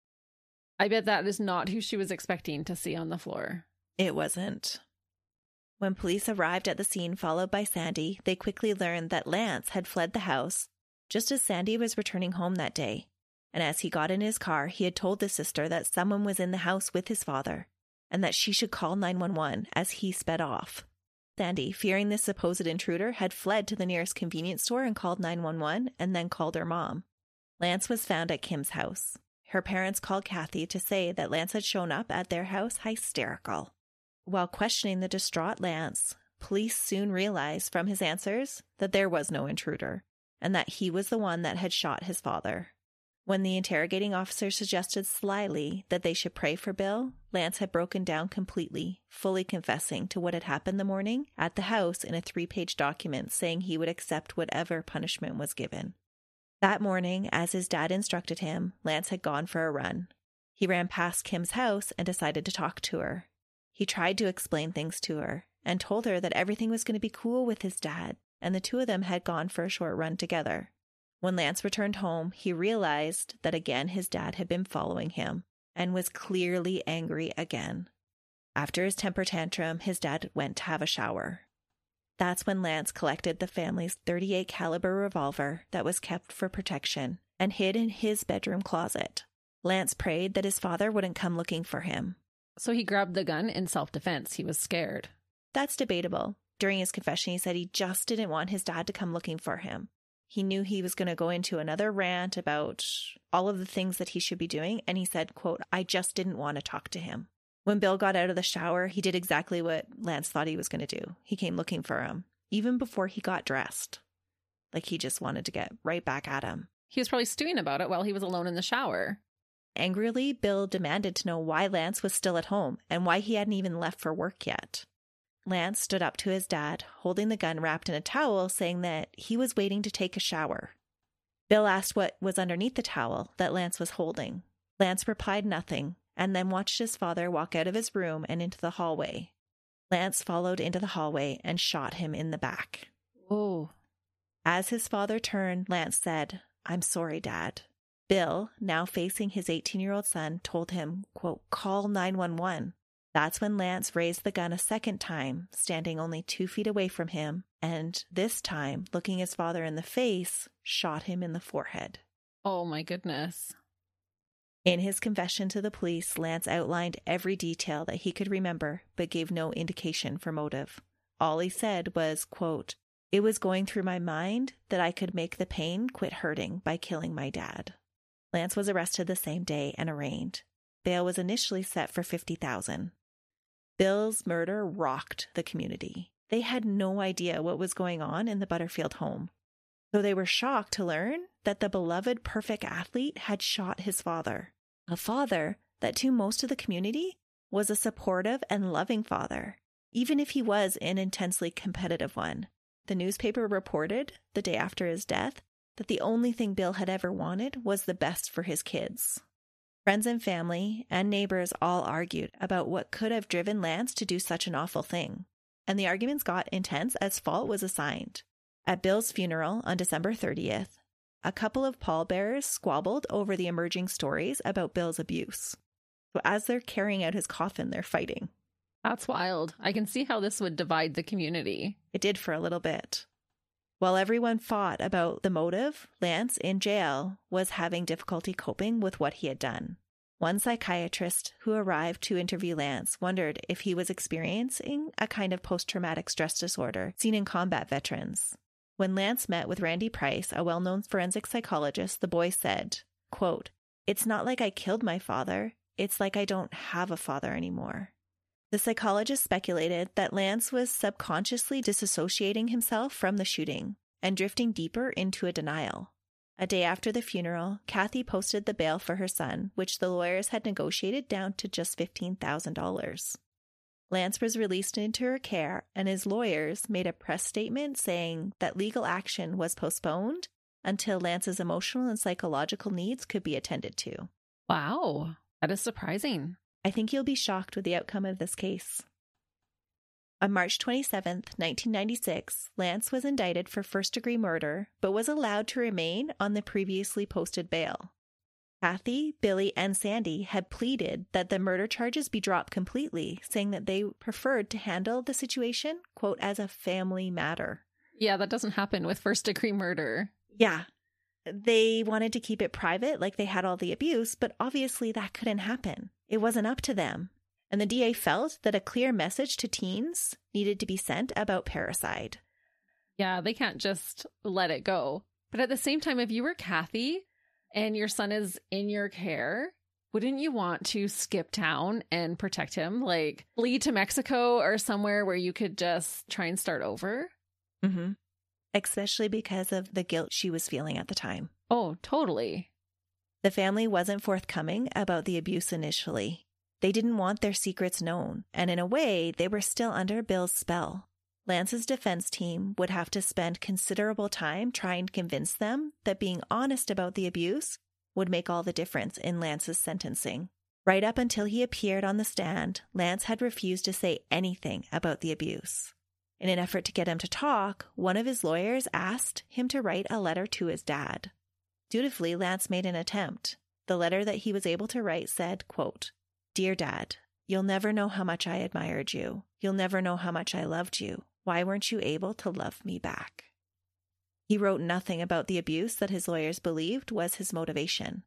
I bet that is not who she was expecting to see on the floor.
It wasn't. When police arrived at the scene followed by Sandy, they quickly learned that Lance had fled the house just as Sandy was returning home that day. And as he got in his car, he had told his sister that someone was in the house with his father and that she should call nine one one as he sped off. Sandy, fearing this supposed intruder, had fled to the nearest convenience store and called nine one one and then called her mom. Lance was found at Kim's house. Her parents called Kathy to say that Lance had shown up at their house hysterical. While questioning the distraught Lance, police soon realized from his answers that there was no intruder and that he was the one that had shot his father. When the interrogating officer suggested slyly that they should pray for Bill, Lance had broken down completely, fully confessing to what had happened the morning at the house in a three-page document saying he would accept whatever punishment was given. That morning, as his dad instructed him, Lance had gone for a run. He ran past Kim's house and decided to talk to her. He tried to explain things to her and told her that everything was going to be cool with his dad, and the two of them had gone for a short run together. When Lance returned home, he realized that again his dad had been following him and was clearly angry again. After his temper tantrum, his dad went to have a shower. That's when Lance collected the family's thirty-eight caliber revolver that was kept for protection and hid in his bedroom closet. Lance prayed that his father wouldn't come looking for him.
So he grabbed the gun in self-defense. He was scared.
That's debatable. During his confession, he said he just didn't want his dad to come looking for him. He knew he was going to go into another rant about all of the things that he should be doing, and he said, quote, "I just didn't want to talk to him." When Bill got out of the shower, he did exactly what Lance thought he was going to do. He came looking for him, even before he got dressed. Like he just wanted to get right back at him.
He was probably stewing about it while he was alone in the shower.
Angrily, Bill demanded to know why Lance was still at home and why he hadn't even left for work yet. Lance stood up to his dad, holding the gun wrapped in a towel, saying that he was waiting to take a shower. Bill asked what was underneath the towel that Lance was holding. Lance replied nothing, and then watched his father walk out of his room and into the hallway. Lance followed into the hallway and shot him in the back.
Oh.
As his father turned, Lance said, "I'm sorry, Dad." Bill, now facing his eighteen-year-old son, told him, quote, "Call nine one one. That's when Lance raised the gun a second time, standing only two feet away from him, and this time, looking his father in the face, shot him in the forehead.
Oh my goodness.
In his confession to the police, Lance outlined every detail that he could remember, but gave no indication for motive. All he said was, quote, "It was going through my mind that I could make the pain quit hurting by killing my dad." Lance was arrested the same day and arraigned. Bail was initially set for fifty thousand dollars. Bill's murder rocked the community. They had no idea what was going on in the Butterfield home. So they were shocked to learn that the beloved perfect athlete had shot his father. A father that to most of the community was a supportive and loving father, even if he was an intensely competitive one. The newspaper reported, the day after his death, that the only thing Bill had ever wanted was the best for his kids. Friends and family and neighbors all argued about what could have driven Lance to do such an awful thing. And the arguments got intense as fault was assigned. At Bill's funeral on December thirtieth, a couple of pallbearers squabbled over the emerging stories about Bill's abuse. So as they're carrying out his coffin, they're fighting.
That's wild. I can see how this would divide the community.
It did for a little bit. While everyone fought about the motive, Lance, in jail, was having difficulty coping with what he had done. One psychiatrist who arrived to interview Lance wondered if he was experiencing a kind of post-traumatic stress disorder seen in combat veterans. When Lance met with Randy Price, a well-known forensic psychologist, the boy said, quote, "It's not like I killed my father. It's like I don't have a father anymore." The psychologist speculated that Lance was subconsciously disassociating himself from the shooting and drifting deeper into a denial. A day after the funeral, Kathy posted the bail for her son, which the lawyers had negotiated down to just fifteen thousand dollars. Lance was released into her care, and his lawyers made a press statement saying that legal action was postponed until Lance's emotional and psychological needs could be attended to.
Wow, that is surprising.
I think you'll be shocked with the outcome of this case. On March twenty-seventh, nineteen ninety-six, Lance was indicted for first-degree murder, but was allowed to remain on the previously posted bail. Kathy, Billy, and Sandy had pleaded that the murder charges be dropped completely, saying that they preferred to handle the situation, quote, as a family matter.
Yeah, that doesn't happen with first-degree murder.
Yeah. They wanted to keep it private, like they had all the abuse, but obviously that couldn't happen. It wasn't up to them. And the D A felt that a clear message to teens needed to be sent about parricide.
Yeah, they can't just let it go. But at the same time, if you were Kathy and your son is in your care, wouldn't you want to skip town and protect him? Like, flee to Mexico or somewhere where you could just try and start over?
Mm-hmm. Especially because of the guilt she was feeling at the time.
Oh, totally.
The family wasn't forthcoming about the abuse initially. They didn't want their secrets known, and in a way, they were still under Bill's spell. Lance's defense team would have to spend considerable time trying to convince them that being honest about the abuse would make all the difference in Lance's sentencing. Right up until he appeared on the stand, Lance had refused to say anything about the abuse. In an effort to get him to talk, one of his lawyers asked him to write a letter to his dad. Dutifully, Lance made an attempt. The letter that he was able to write said, quote, "Dear Dad, you'll never know how much I admired you. You'll never know how much I loved you. Why weren't you able to love me back?" He wrote nothing about the abuse that his lawyers believed was his motivation.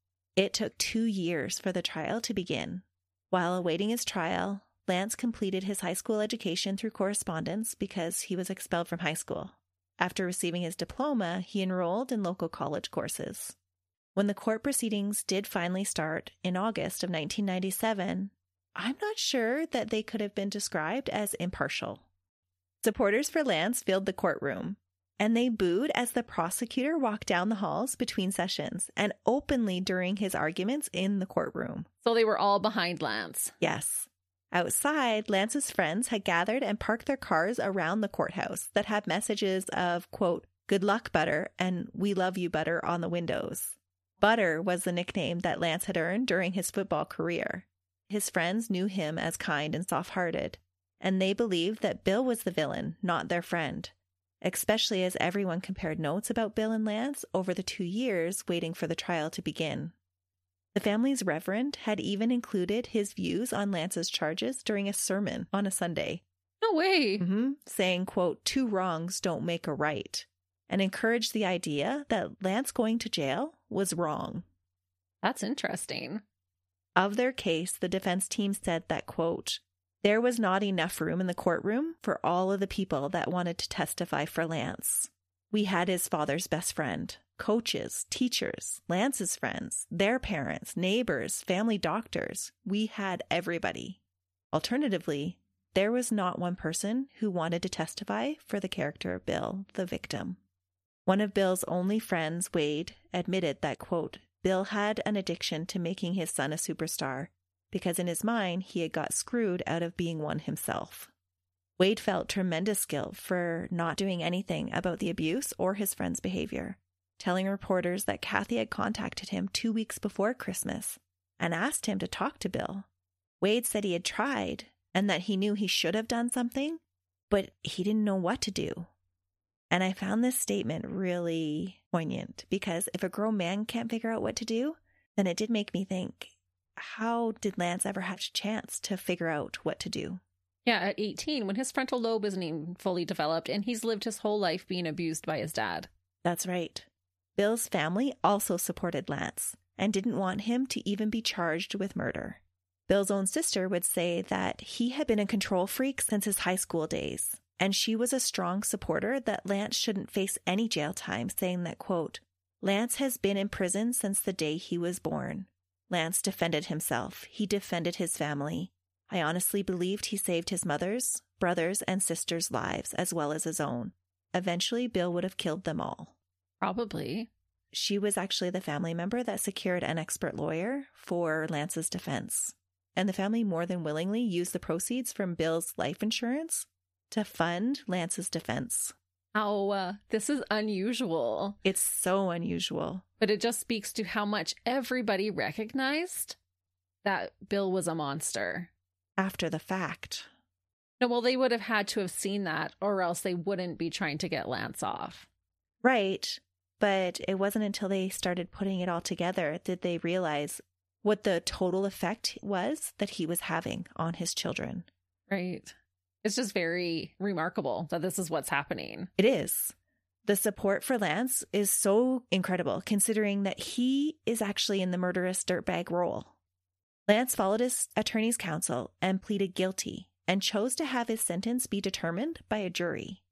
It took two years for the trial to begin. While awaiting his trial, Lance completed his high school education through correspondence because he was expelled from high school. After receiving his diploma, he enrolled in local college courses. When the court proceedings did finally start in August of nineteen ninety-seven, I'm not sure that they could have been described as impartial. Supporters for Lance filled the courtroom, and they booed as the prosecutor walked down the halls between sessions and openly during his arguments in the courtroom.
So they were all behind Lance.
Yes. Outside, Lance's friends had gathered and parked their cars around the courthouse that had messages of, quote, "Good luck, Butter," and "We love you, Butter," on the windows. Butter was the nickname that Lance had earned during his football career. His friends knew him as kind and soft-hearted, and they believed that Bill was the villain, not their friend, especially as everyone compared notes about Bill and Lance over the two years waiting for the trial to begin. The family's reverend had even included his views on Lance's charges during a sermon on a Sunday.
No way.
Mm-hmm, saying, quote, "Two wrongs don't make a right," and encouraged the idea that Lance going to jail was wrong.
That's interesting.
Of their case, the defense team said that, quote, "There was not enough room in the courtroom for all of the people that wanted to testify for Lance. We had his father's best friend, coaches, teachers, Lance's friends, their parents, neighbors, family doctors. We had everybody. Alternatively, there was not one person who wanted to testify for the character of Bill, the victim." One of Bill's only friends, Wade, admitted that, quote, "Bill had an addiction to making his son a superstar because in his mind he had got screwed out of being one himself." Wade felt tremendous guilt for not doing anything about the abuse or his friend's behavior, telling reporters that Kathy had contacted him two weeks before Christmas and asked him to talk to Bill. Wade said he had tried and that he knew he should have done something, but he didn't know what to do. And I found this statement really poignant because if a grown man can't figure out what to do, then it did make me think, how did Lance ever have a chance to figure out what to do?
Yeah, at eighteen, when his frontal lobe isn't even fully developed and he's lived his whole life being abused by his dad.
That's right. Bill's family also supported Lance and didn't want him to even be charged with murder. Bill's own sister would say that he had been a control freak since his high school days, and she was a strong supporter that Lance shouldn't face any jail time, saying that, quote, "Lance has been in prison since the day he was born. Lance defended himself. He defended his family. I honestly believed he saved his mother's, brothers, and sisters' lives as well as his own. Eventually, Bill would have killed them all."
Probably.
She was actually the family member that secured an expert lawyer for Lance's defense. and the family more than willingly used the proceeds from Bill's life insurance to fund Lance's defense.
How uh, this is unusual.
It's so unusual.
But it just speaks to how much everybody recognized that Bill was a monster.
After the fact.
No, well, they would have had to have seen that, or else they wouldn't be trying to get Lance off.
Right. But it wasn't until they started putting it all together that they realize what the total effect was that he was having on his children.
Right. It's just very remarkable that this is what's happening.
It is. The support for Lance is so incredible, considering that he is actually in the murderous dirtbag role. Lance followed his attorney's counsel and pleaded guilty and chose to have his sentence be determined by a jury.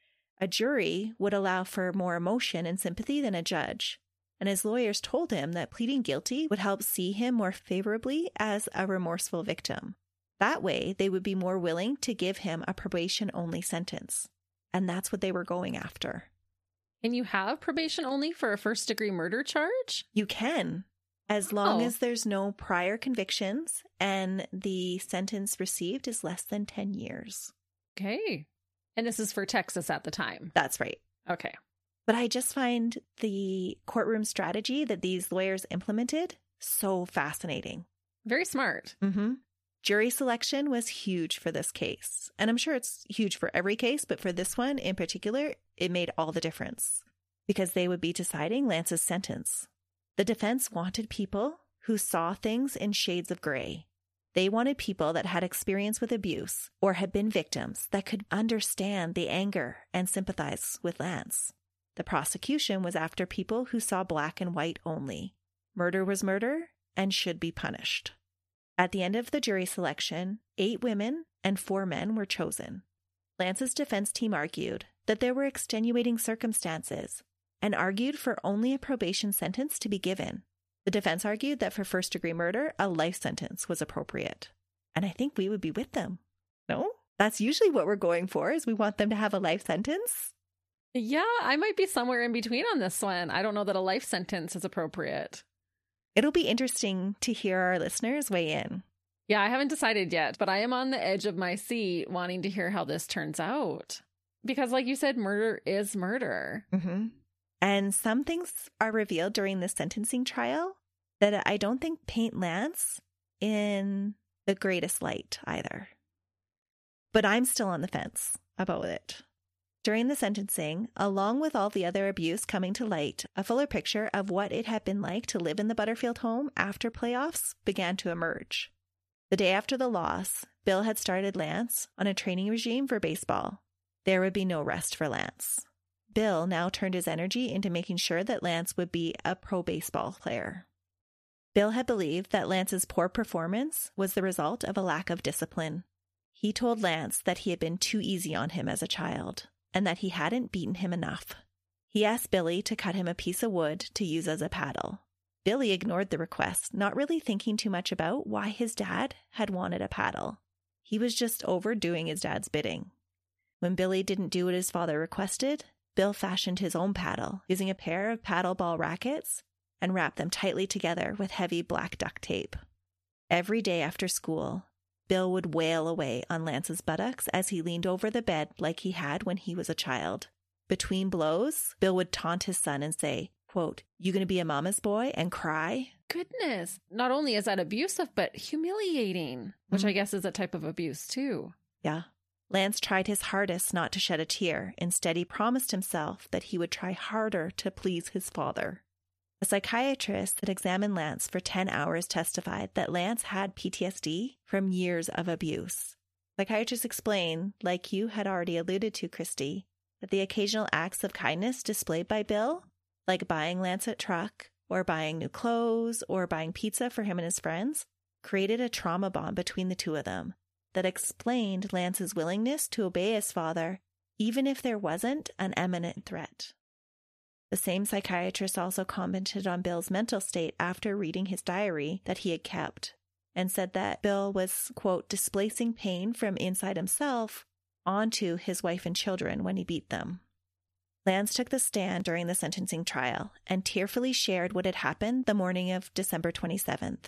A jury would allow for more emotion and sympathy than a judge, and his lawyers told him that pleading guilty would help see him more favorably as a remorseful victim. That way, they would be more willing to give him a probation-only sentence. And that's what they were going after.
Can you have probation only for a first-degree murder charge?
You can, as long
Oh.
as there's no prior convictions and the sentence received is less than ten years.
Okay. And this is for Texas at the time.
That's right.
Okay.
But I just find the courtroom strategy that these lawyers implemented so fascinating.
Very smart.
Mm-hmm. Jury selection was huge for this case. And I'm sure it's huge for every case, but for this one in particular, it made all the difference because they would be deciding Lance's sentence. The defense wanted people who saw things in shades of gray. They wanted people that had experience with abuse or had been victims that could understand the anger and sympathize with Lance. The prosecution was after people who saw black and white only. Murder was murder and should be punished. At the end of the jury selection, eight women and four men were chosen. Lance's defense team argued that there were extenuating circumstances and argued for only a probation sentence to be given. The defense argued that for first-degree murder, a life sentence was appropriate. And I think we would be with them. No? That's usually what we're going for, is we want them to have a life sentence.
Yeah, I might be somewhere in between on this one. I don't know that a life sentence is appropriate.
It'll be interesting to hear our listeners weigh in.
Yeah, I haven't decided yet, but I am on the edge of my seat wanting to hear how this turns out. Because like you said, murder is murder.
Mm-hmm. And some things are revealed during the sentencing trial that I don't think paint Lance in the greatest light either. But I'm still on the fence about it. During the sentencing, along with all the other abuse coming to light, a fuller picture of what it had been like to live in the Butterfield home after playoffs began to emerge. The day after the loss, Bill had started Lance on a training regime for baseball. There would be no rest for Lance. Bill now turned his energy into making sure that Lance would be a pro baseball player. Bill had believed that Lance's poor performance was the result of a lack of discipline. He told Lance that he had been too easy on him as a child, and that he hadn't beaten him enough. He asked Billy to cut him a piece of wood to use as a paddle. Billy ignored the request, not really thinking too much about why his dad had wanted a paddle. He was just overdoing his dad's bidding. When Billy didn't do what his father requested, Bill fashioned his own paddle using a pair of paddle ball rackets and wrapped them tightly together with heavy black duct tape. Every day after school, Bill would wail away on Lance's buttocks as he leaned over the bed like he had when he was a child. Between blows, Bill would taunt his son and say, quote, "You gonna be a mama's boy and cry?"
Goodness. Not only is that abusive, but humiliating, which
Mm-hmm.
I guess is a type of abuse too.
Yeah. Lance tried his hardest not to shed a tear. Instead, he promised himself that he would try harder to please his father. A psychiatrist that examined Lance for ten hours testified that Lance had P T S D from years of abuse. Psychiatrists explained, like you had already alluded to, Christy, that the occasional acts of kindness displayed by Bill, like buying Lance a truck, or buying new clothes, or buying pizza for him and his friends, created a trauma bond between the two of them that explained Lance's willingness to obey his father, even if there wasn't an imminent threat. The same psychiatrist also commented on Bill's mental state after reading his diary that he had kept, and said that Bill was, quote, displacing pain from inside himself onto his wife and children when he beat them. Lance took the stand during the sentencing trial and tearfully shared what had happened the morning of December twenty-seventh.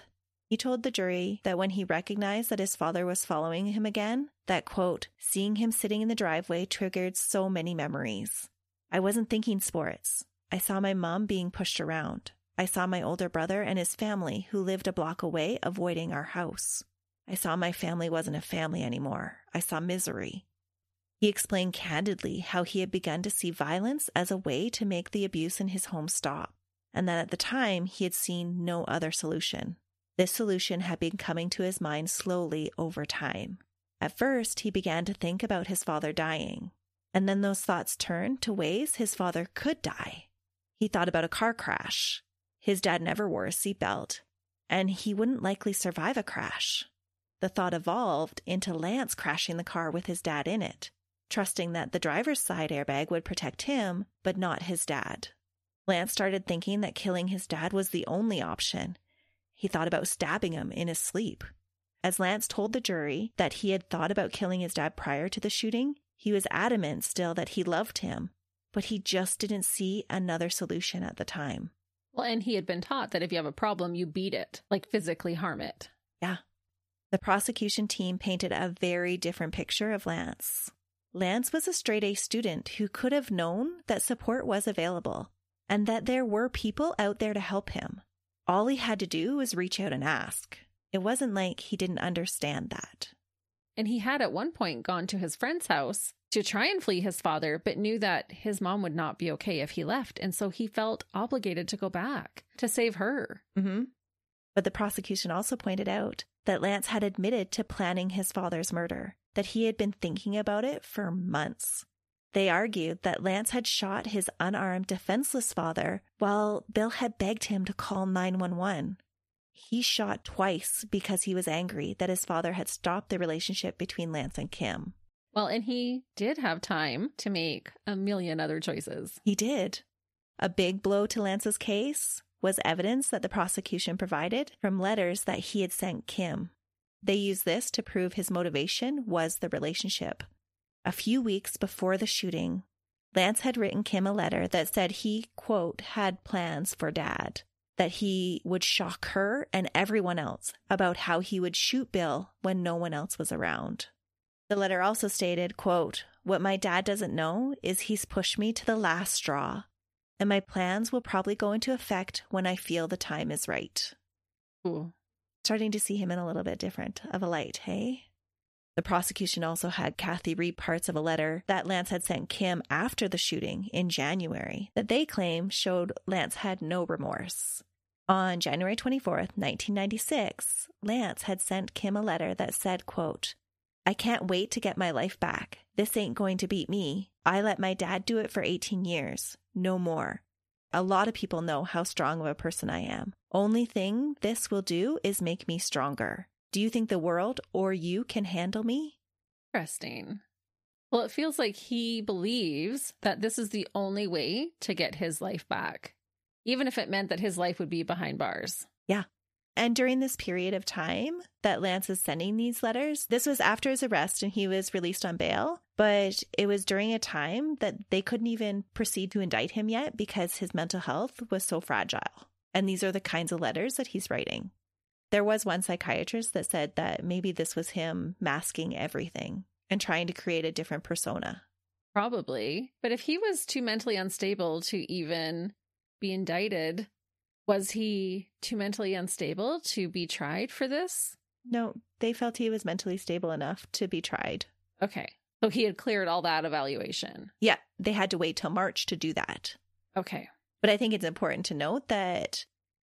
He told the jury that when he recognized that his father was following him again, that, quote, seeing him sitting in the driveway triggered so many memories. I wasn't thinking sports. I saw my mom being pushed around. I saw my older brother and his family who lived a block away avoiding our house. I saw my family wasn't a family anymore. I saw misery. He explained candidly how he had begun to see violence as a way to make the abuse in his home stop, and that at the time he had seen no other solution. This solution had been coming to his mind slowly over time. At first, he began to think about his father dying, and then those thoughts turned to ways his father could die. He thought about a car crash. His dad never wore a seatbelt, and he wouldn't likely survive a crash. The thought evolved into Lance crashing the car with his dad in it, trusting that the driver's side airbag would protect him, but not his dad. Lance started thinking that killing his dad was the only option. He thought about stabbing him in his sleep. As Lance told the jury that he had thought about killing his dad prior to the shooting, he was adamant still that he loved him, but he just didn't see another solution at the time.
Well, and he had been taught that if you have a problem, you beat it, like physically harm it.
Yeah. The prosecution team painted a very different picture of Lance. Lance was a straight-A student who could have known that support was available and that there were people out there to help him. All he had to do was reach out and ask. It wasn't like he didn't understand that.
And he had at one point gone to his friend's house to try and flee his father, but knew that his mom would not be okay if he left. And so he felt obligated to go back to save her.
Mm-hmm. But the prosecution also pointed out that Lance had admitted to planning his father's murder, that he had been thinking about it for months. They argued that Lance had shot his unarmed, defenseless father while Bill had begged him to call nine one one. He shot twice because he was angry that his father had stopped the relationship between Lance and Kim.
Well, and he did have time to make a million other choices.
He did. A big blow to Lance's case was evidence that the prosecution provided from letters that he had sent Kim. They used this to prove his motivation was the relationship. A few weeks before the shooting, Lance had written Kim a letter that said he, quote, had plans for Dad, that he would shock her and everyone else about how he would shoot Bill when no one else was around. The letter also stated, quote, what my dad doesn't know is he's pushed me to the last straw, and my plans will probably go into effect when I feel the time is right.
Ooh.
Starting to see him in a little bit different of a light, hey? The prosecution also had Kathy read parts of a letter that Lance had sent Kim after the shooting in January that they claim showed Lance had no remorse. On January twenty-fourth, nineteen ninety-six, Lance had sent Kim a letter that said, quote, I can't wait to get my life back. This ain't going to beat me. I let my dad do it for eighteen years. No more. A lot of people know how strong of a person I am. Only thing this will do is make me stronger. Do you think the world or you can handle me?
Interesting. Well, it feels like he believes that this is the only way to get his life back, even if it meant that his life would be behind bars.
Yeah. And during this period of time that Lance is sending these letters, this was after his arrest and he was released on bail, but it was during a time that they couldn't even proceed to indict him yet because his mental health was so fragile. And these are the kinds of letters that he's writing. There was one psychiatrist that said that maybe this was him masking everything and trying to create a different persona.
Probably. But if he was too mentally unstable to even be indicted, was he too mentally unstable to be tried for this?
No, they felt he was mentally stable enough to be tried.
Okay. So he had cleared all that evaluation.
Yeah, they had to wait till March to do that.
Okay.
But I think it's important to note that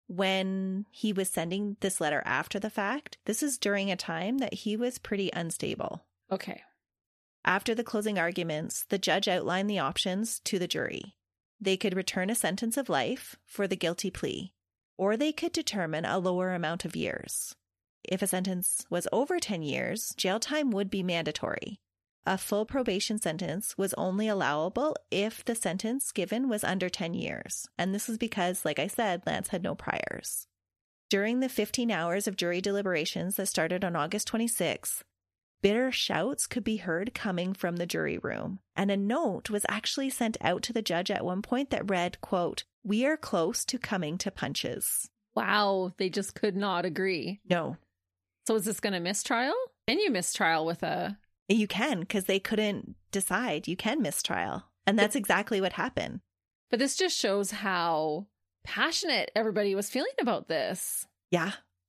when he was sending this letter after the fact, this is during a time that he was pretty unstable.
Okay.
After the closing arguments, the judge outlined the options to the jury. They could return a sentence of life for the guilty plea, or they could determine a lower amount of years. If a sentence was over ten years, jail time would be mandatory. A full probation sentence was only allowable if the sentence given was under ten years. And this is because, like I said, Lance had no priors. During the fifteen hours of jury deliberations that started on August twenty-sixth, bitter shouts could be heard coming from the jury room. And a note was actually sent out to the judge at one point that read, quote, "We are close to coming to punches."
Wow, they just could not agree.
No.
So is this going to mistrial? Can you mistrial with a...
You can, because they couldn't decide. You can mistrial. And that's exactly what happened.
But this just shows how passionate everybody was feeling about this.
Yeah.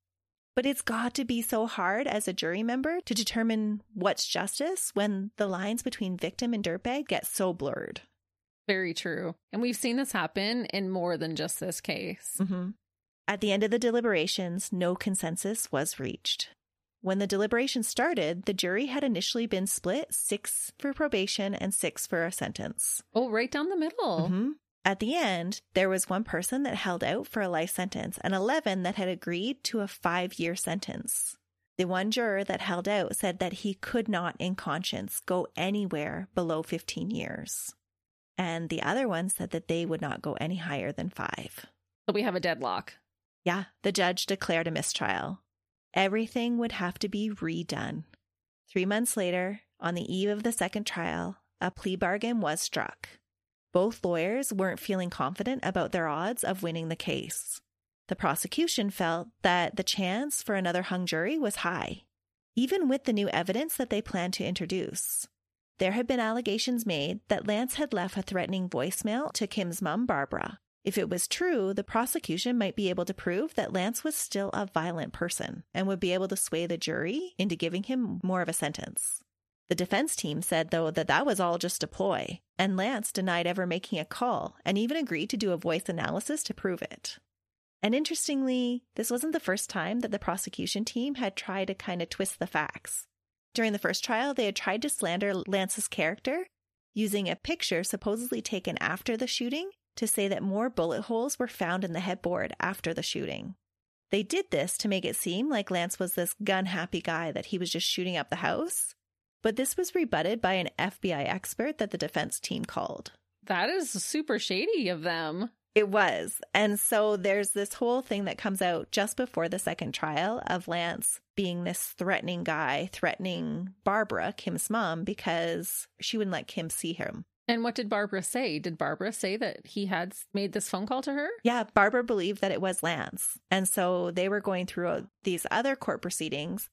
But it's got to be so hard as a jury member to determine what's justice when the lines between victim and dirtbag get so blurred.
Very true. And we've seen this happen in more than just this case.
Mm-hmm. At the end of the deliberations, no consensus was reached. When the deliberations started, the jury had initially been split six for probation and six for a sentence.
Oh, right down the middle.
Mm-hmm. At the end, there was one person that held out for a life sentence and eleven that had agreed to a five-year sentence. The one juror that held out said that he could not, in conscience, go anywhere below fifteen years. And the other one said that they would not go any higher than five.
So we have a deadlock.
Yeah, the judge declared a mistrial. Everything would have to be redone. Three months later, on the eve of the second trial, a plea bargain was struck. Both lawyers weren't feeling confident about their odds of winning the case. The prosecution felt that the chance for another hung jury was high, even with the new evidence that they planned to introduce. There had been allegations made that Lance had left a threatening voicemail to Kim's mom, Barbara. If it was true, the prosecution might be able to prove that Lance was still a violent person and would be able to sway the jury into giving him more of a sentence. The defense team said, though, that that was all just a ploy, and Lance denied ever making a call and even agreed to do a voice analysis to prove it. And interestingly, this wasn't the first time that the prosecution team had tried to kind of twist the facts. During the first trial, they had tried to slander Lance's character using a picture supposedly taken after the shooting to say that more bullet holes were found in the headboard after the shooting. They did this to make it seem like Lance was this gun-happy guy that he was just shooting up the house. But this was rebutted by an F B I expert that the defense team called.
That is super shady of them.
It was. And so there's this whole thing that comes out just before the second trial of Lance being this threatening guy, threatening Barbara, Kim's mom, because she wouldn't let Kim see him.
And what did Barbara say? Did Barbara say that he had made this phone call to her?
Yeah, Barbara believed that it was Lance. And so they were going through these other court proceedings,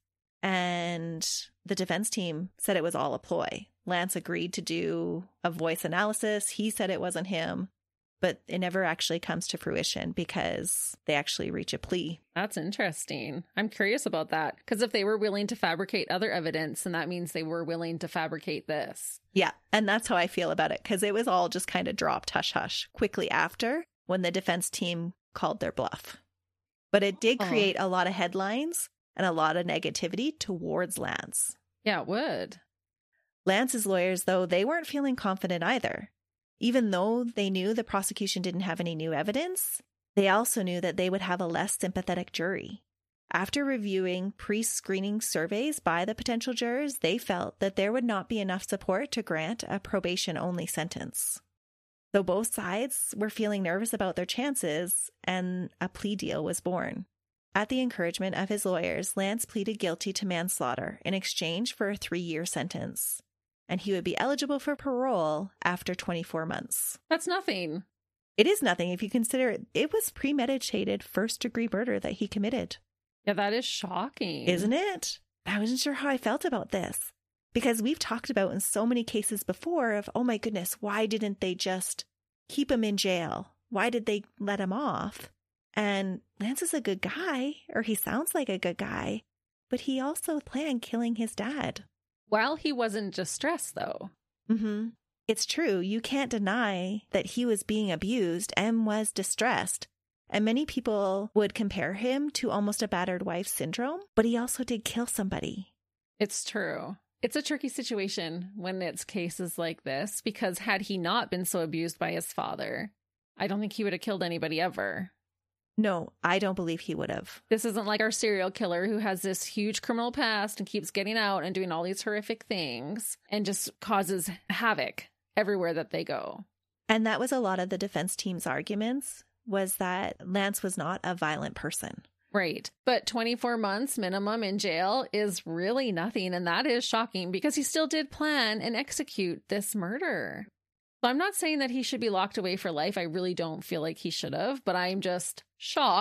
and the defense team said it was all a ploy. Lance agreed to do a voice analysis. He said it wasn't him, but it never actually comes to fruition because they actually reach a plea.
That's interesting. I'm curious about that, because if they were willing to fabricate other evidence, then that means they were willing to fabricate this.
Yeah, and that's how I feel about it, because it was all just kind of dropped hush-hush quickly after when the defense team called their bluff. But it did create oh. a lot of headlines and a lot of negativity towards Lance.
Yeah, it would.
Lance's lawyers, though, they weren't feeling confident either. Even though they knew the prosecution didn't have any new evidence, they also knew that they would have a less sympathetic jury. After reviewing pre-screening surveys by the potential jurors, they felt that there would not be enough support to grant a probation-only sentence. Though both sides were feeling nervous about their chances, and a plea deal was born. At the encouragement of his lawyers, Lance pleaded guilty to manslaughter in exchange for a three-year sentence, and he would be eligible for parole after twenty-four months.
That's nothing.
It is nothing if you consider it was premeditated first-degree murder that he committed.
Yeah, that is shocking.
Isn't it? I wasn't sure how I felt about this, because we've talked about in so many cases before of, oh my goodness, why didn't they just keep him in jail? Why did they let him off? And Lance is a good guy, or he sounds like a good guy, but he also planned killing his dad.
While he wasn't distressed, though.
Mm-hmm. It's true. You can't deny that he was being abused and was distressed. And many people would compare him to almost a battered wife syndrome, but he also did kill somebody.
It's true. It's a tricky situation when it's cases like this, because had he not been so abused by his father, I don't think he would have killed anybody ever.
No, I don't believe he would have.
This isn't like our serial killer who has this huge criminal past and keeps getting out and doing all these horrific things and just causes havoc everywhere that they go.
And that was a lot of the defense team's arguments, was that Lance was not a violent person.
Right. But twenty-four months minimum in jail is really nothing. And that is shocking because he still did plan and execute this murder. So I'm not saying that he should be locked away for life. I really don't feel like he should have, but I'm just shocked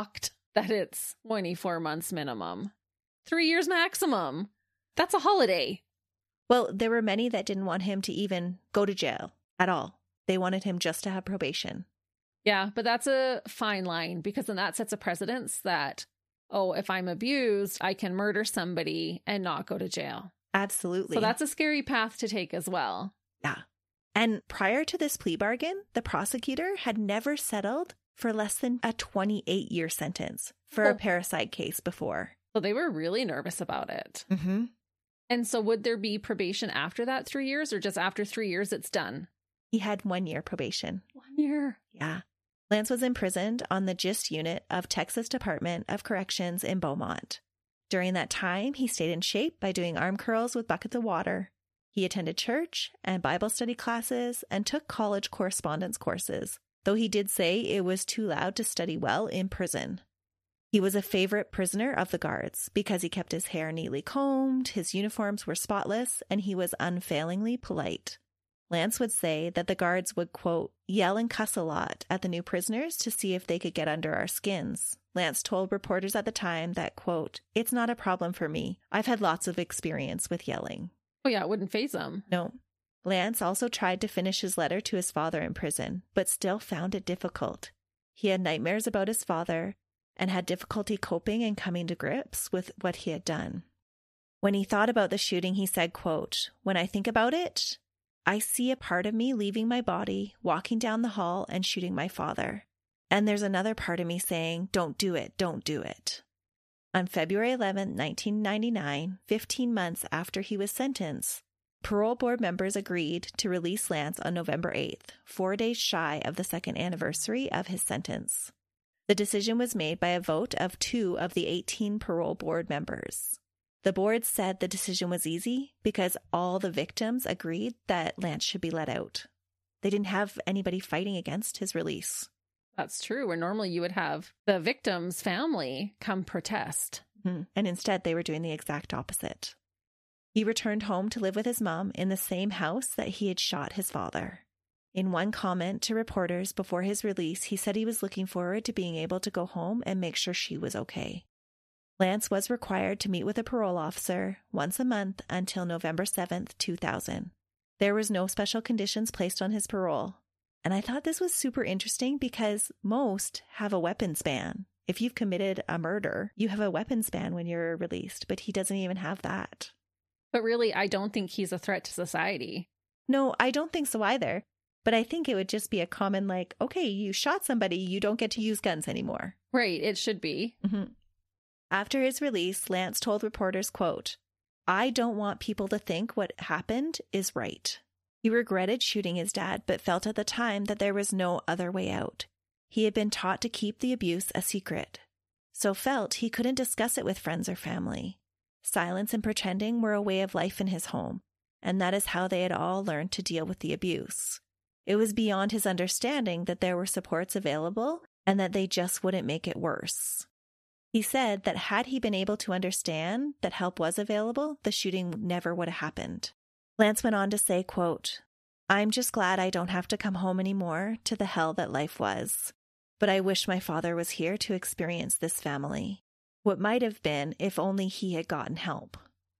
that it's twenty-four months minimum. Three years maximum. That's a holiday.
Well, there were many that didn't want him to even go to jail at all. They wanted him just to have probation.
Yeah, but that's a fine line because then that sets a precedence that, oh, if I'm abused, I can murder somebody and not go to jail.
Absolutely.
So that's a scary path to take as well.
Yeah. And prior to this plea bargain, the prosecutor had never settled for less than a twenty-eight year sentence for
Oh.
a parricide case before.
So they were really nervous about it.
Mm-hmm.
And so would there be probation after that three years or just after three years it's done?
He had one year probation.
One year.
Yeah. Lance was imprisoned on the GIST unit of Texas Department of Corrections in Beaumont. During that time, he stayed in shape by doing arm curls with buckets of water. He attended church and Bible study classes and took college correspondence courses, though he did say it was too loud to study well in prison. He was a favorite prisoner of the guards because he kept his hair neatly combed, his uniforms were spotless, and he was unfailingly polite. Lance would say that the guards would, quote, yell and cuss a lot at the new prisoners to see if they could get under our skins. Lance told reporters at the time that, quote, it's not a problem for me. I've had lots of experience with yelling.
Oh, yeah, it wouldn't faze him.
No. Lance also tried to finish his letter to his father in prison, but still found it difficult. He had nightmares about his father and had difficulty coping and coming to grips with what he had done. When he thought about the shooting, he said, quote, when I think about it, I see a part of me leaving my body, walking down the hall and shooting my father. And there's another part of me saying, don't do it, don't do it. On February eleventh, nineteen ninety-nine, fifteen months after he was sentenced, parole board members agreed to release Lance on November eighth, four days shy of the second anniversary of his sentence. The decision was made by a vote of two of the eighteen parole board members. The board said the decision was easy because all the victims agreed that Lance should be let out. They didn't have anybody fighting against his release.
That's true, where normally you would have the victim's family come protest.
Mm-hmm. And instead, they were doing the exact opposite. He returned home to live with his mom in the same house that he had shot his father. In one comment to reporters before his release, he said he was looking forward to being able to go home and make sure she was okay. Lance was required to meet with a parole officer once a month until November seventh, two thousand. There was no special conditions placed on his parole. And I thought this was super interesting because most have a weapons ban. If you've committed a murder, you have a weapons ban when you're released, but he doesn't even have that.
But really, I don't think he's a threat to society.
No, I don't think so either. But I think it would just be a common like, okay, you shot somebody, you don't get to use guns anymore.
Right, it should be.
Mm-hmm. After his release, Lance told reporters, quote, I don't want people to think what happened is right. He regretted shooting his dad, but felt at the time that there was no other way out. He had been taught to keep the abuse a secret, so felt he couldn't discuss it with friends or family. Silence and pretending were a way of life in his home, and that is how they had all learned to deal with the abuse. It was beyond his understanding that there were supports available and that they just wouldn't make it worse. He said that had he been able to understand that help was available, the shooting never would have happened. Lance went on to say, quote, I'm just glad I don't have to come home anymore to the hell that life was. But I wish my father was here to experience this family. What might have been if only he had gotten help.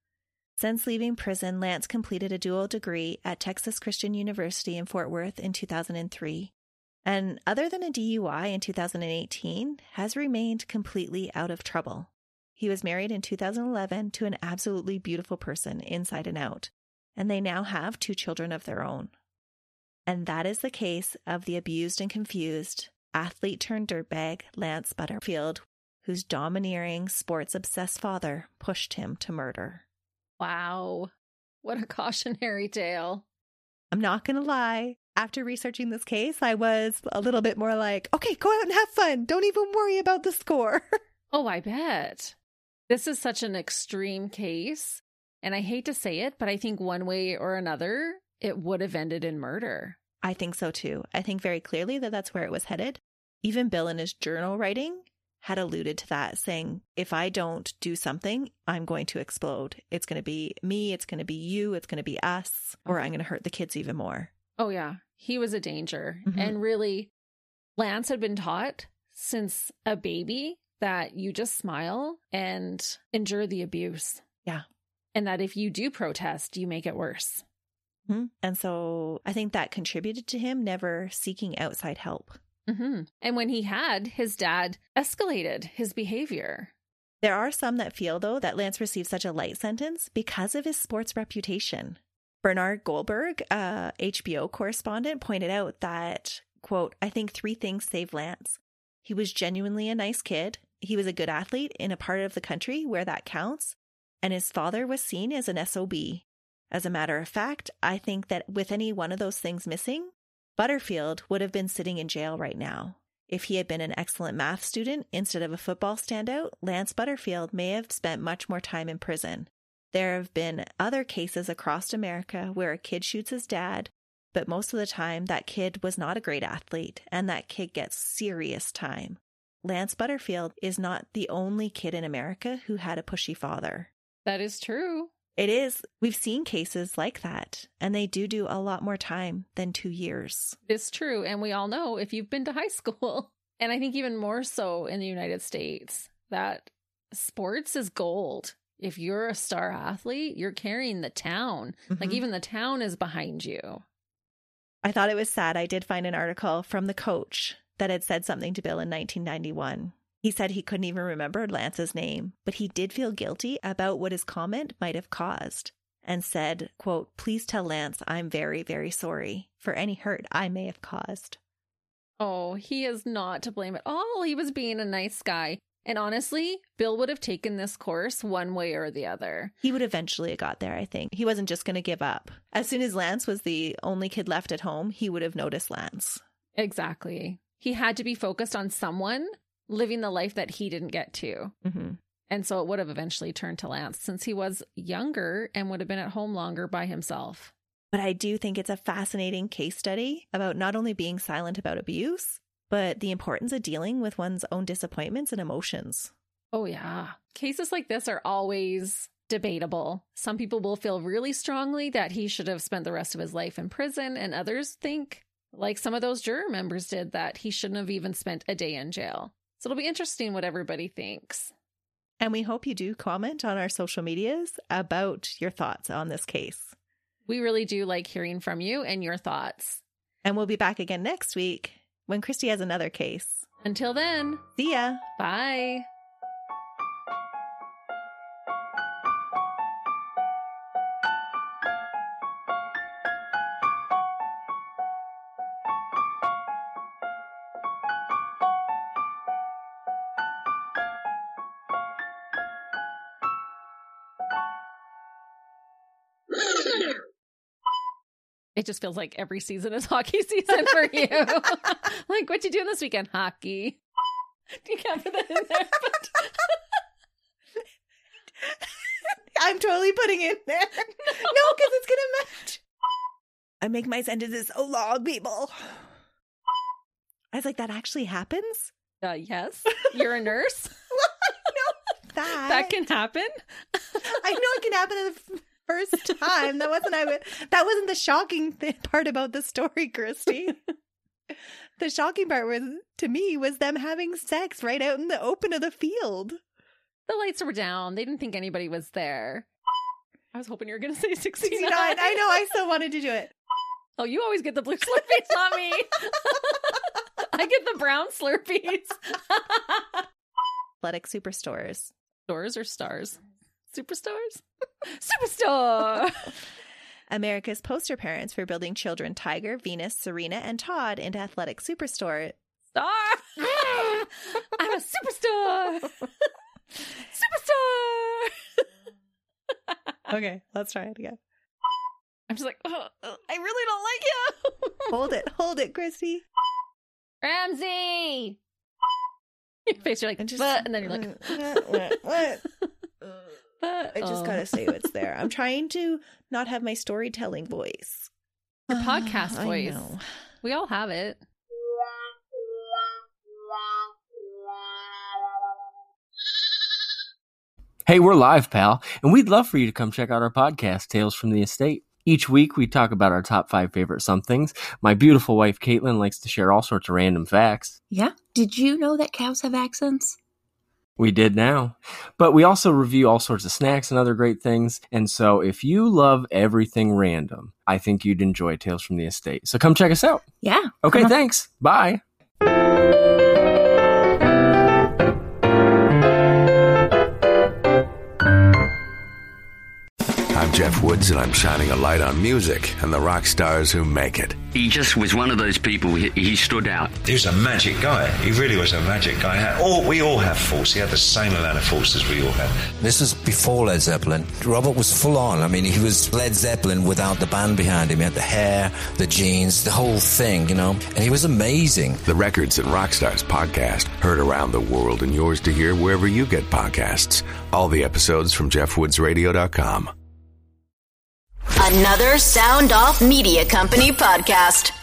Since leaving prison, Lance completed a dual degree at Texas Christian University in Fort Worth in two thousand three. And other than a D U I in two thousand eighteen, has remained completely out of trouble. He was married in two thousand eleven to an absolutely beautiful person inside and out, and they now have two children of their own. And that is the case of the abused and confused athlete turned dirtbag Lance Butterfield, whose domineering, sports-obsessed father pushed him to murder.
Wow. What a cautionary tale.
I'm not going to lie. After researching this case, I was a little bit more like, okay, go out and have fun. Don't even worry about the score.
Oh, I bet. This is such an extreme case. And I hate to say it, but I think one way or another, it would have ended in murder.
I think so too. I think very clearly that that's where it was headed. Even Bill in his journal writing had alluded to that, saying, if I don't do something, I'm going to explode. It's going to be me. It's going to be you. It's going to be us. Or I'm going to hurt the kids even more.
Oh, yeah. He was a danger.
Mm-hmm.
And really, Lance had been taught since a baby that you just smile and endure the abuse.
Yeah.
And that if you do protest, you make it worse.
Mm-hmm. And so I think that contributed to him never seeking outside help.
Mm-hmm. And when he had, his dad escalated his behavior.
There are some that feel, though, that Lance received such a light sentence because of his sports reputation. Bernard Goldberg, a H B O correspondent, pointed out that, quote, I think three things saved Lance. He was genuinely a nice kid. He was a good athlete in a part of the country where that counts. And his father was seen as an S O B. As a matter of fact, I think that with any one of those things missing, Butterfield would have been sitting in jail right now. If he had been an excellent math student instead of a football standout, Lance Butterfield may have spent much more time in prison. There have been other cases across America where a kid shoots his dad, but most of the time that kid was not a great athlete, and that kid gets serious time. Lance Butterfield is not the only kid in America who had a pushy father.
That is true.
It is. We've seen cases like that, and they do do a lot more time than two years.
It's true. And we all know if you've been to high school, and I think even more so in the United States, that sports is gold. If you're a star athlete, you're carrying the town. Mm-hmm. Like even the town is behind you.
I thought it was sad. I did find an article from the coach that had said something to Bill in nineteen ninety-one. He said he couldn't even remember Lance's name, but he did feel guilty about what his comment might have caused and said, quote, please tell Lance I'm very, very sorry for any hurt I may have caused.
Oh, he is not to blame at all. He was being a nice guy. And honestly, Bill would have taken this course one way or the other.
He would eventually have got there, I think. He wasn't just going to give up. As soon as Lance was the only kid left at home, he would have noticed Lance.
Exactly. He had to be focused on someone living the life that he didn't get to.
Mm-hmm.
And so it would have eventually turned to Lance since he was younger and would have been at home longer by himself.
But I do think it's a fascinating case study about not only being silent about abuse, but the importance of dealing with one's own disappointments and emotions.
Oh, yeah. Cases like this are always debatable. Some people will feel really strongly that he should have spent the rest of his life in prison, and others think, like some of those juror members did, that he shouldn't have even spent a day in jail. So it'll be interesting what everybody thinks.
And we hope you do comment on our social medias about your thoughts on this case.
We really do like hearing from you and your thoughts.
And we'll be back again next week when Christy has another case.
Until then,
see ya.
Bye. It just feels like every season is hockey season for you. Like, what you doing this weekend? Hockey. You can't put that in there. But...
I'm totally putting it in there. No, because it's going to match. I make my sentences so long, people. I was like, that actually happens?
Uh, yes. You're a nurse?
No, that.
That can happen?
I know it can happen in the first time. That wasn't I. That wasn't the shocking th- part about the story, Christy. The shocking part was, to me, was them having sex right out in the open of the field.
The lights were down. They didn't think anybody was there. I was hoping you were going to say sixty-nine.
sixty-nine. I know. I still wanted to do it.
Oh, you always get the blue Slurpees, not me. I get the brown Slurpees.
Athletic Superstores.
Stores or stars? Superstores? Superstore!
America's poster parents for building children Tiger, Venus, Serena, and Todd into athletic superstore.
Star! I'm a superstar! Superstar!
Okay, let's try it again.
I'm just like, oh, I really don't like you.
Hold it, hold it, Christy.
Ramsey! Your face, you're like, and, just, but, and then you're like,
what? what, what?
But,
I just
oh.
gotta say what's there. I'm trying to not have my storytelling voice.
Your podcast
uh,
voice.
I know.
We all have it.
Hey, we're live, pal, and we'd love for you to come check out our podcast, Tales from the Estate. Each week, we talk about our top five favorite somethings. My beautiful wife, Caitlin, likes to share all sorts of random facts.
Yeah? Did you know that cows have accents?
We did now. But we also review all sorts of snacks and other great things. And so if you love everything random, I think you'd enjoy Tales from the Estate. So come check us out.
Yeah.
Okay, thanks. Bye.
I'm Jeff Woods, and I'm shining a light on music and the rock stars who make it.
He just was one of those people, he, he stood out.
He was a magic guy. He really was a magic guy. All, we all have faults. He had the same amount of faults as we all have.
This was before Led Zeppelin. Robert was full on. I mean, he was Led Zeppelin without the band behind him. He had the hair, the jeans, the whole thing, you know, and he was amazing.
The Records and Rockstars podcast, heard around the world and yours to hear wherever you get podcasts. All the episodes from jeff woods radio dot com.
Another Sound Off Media Company podcast.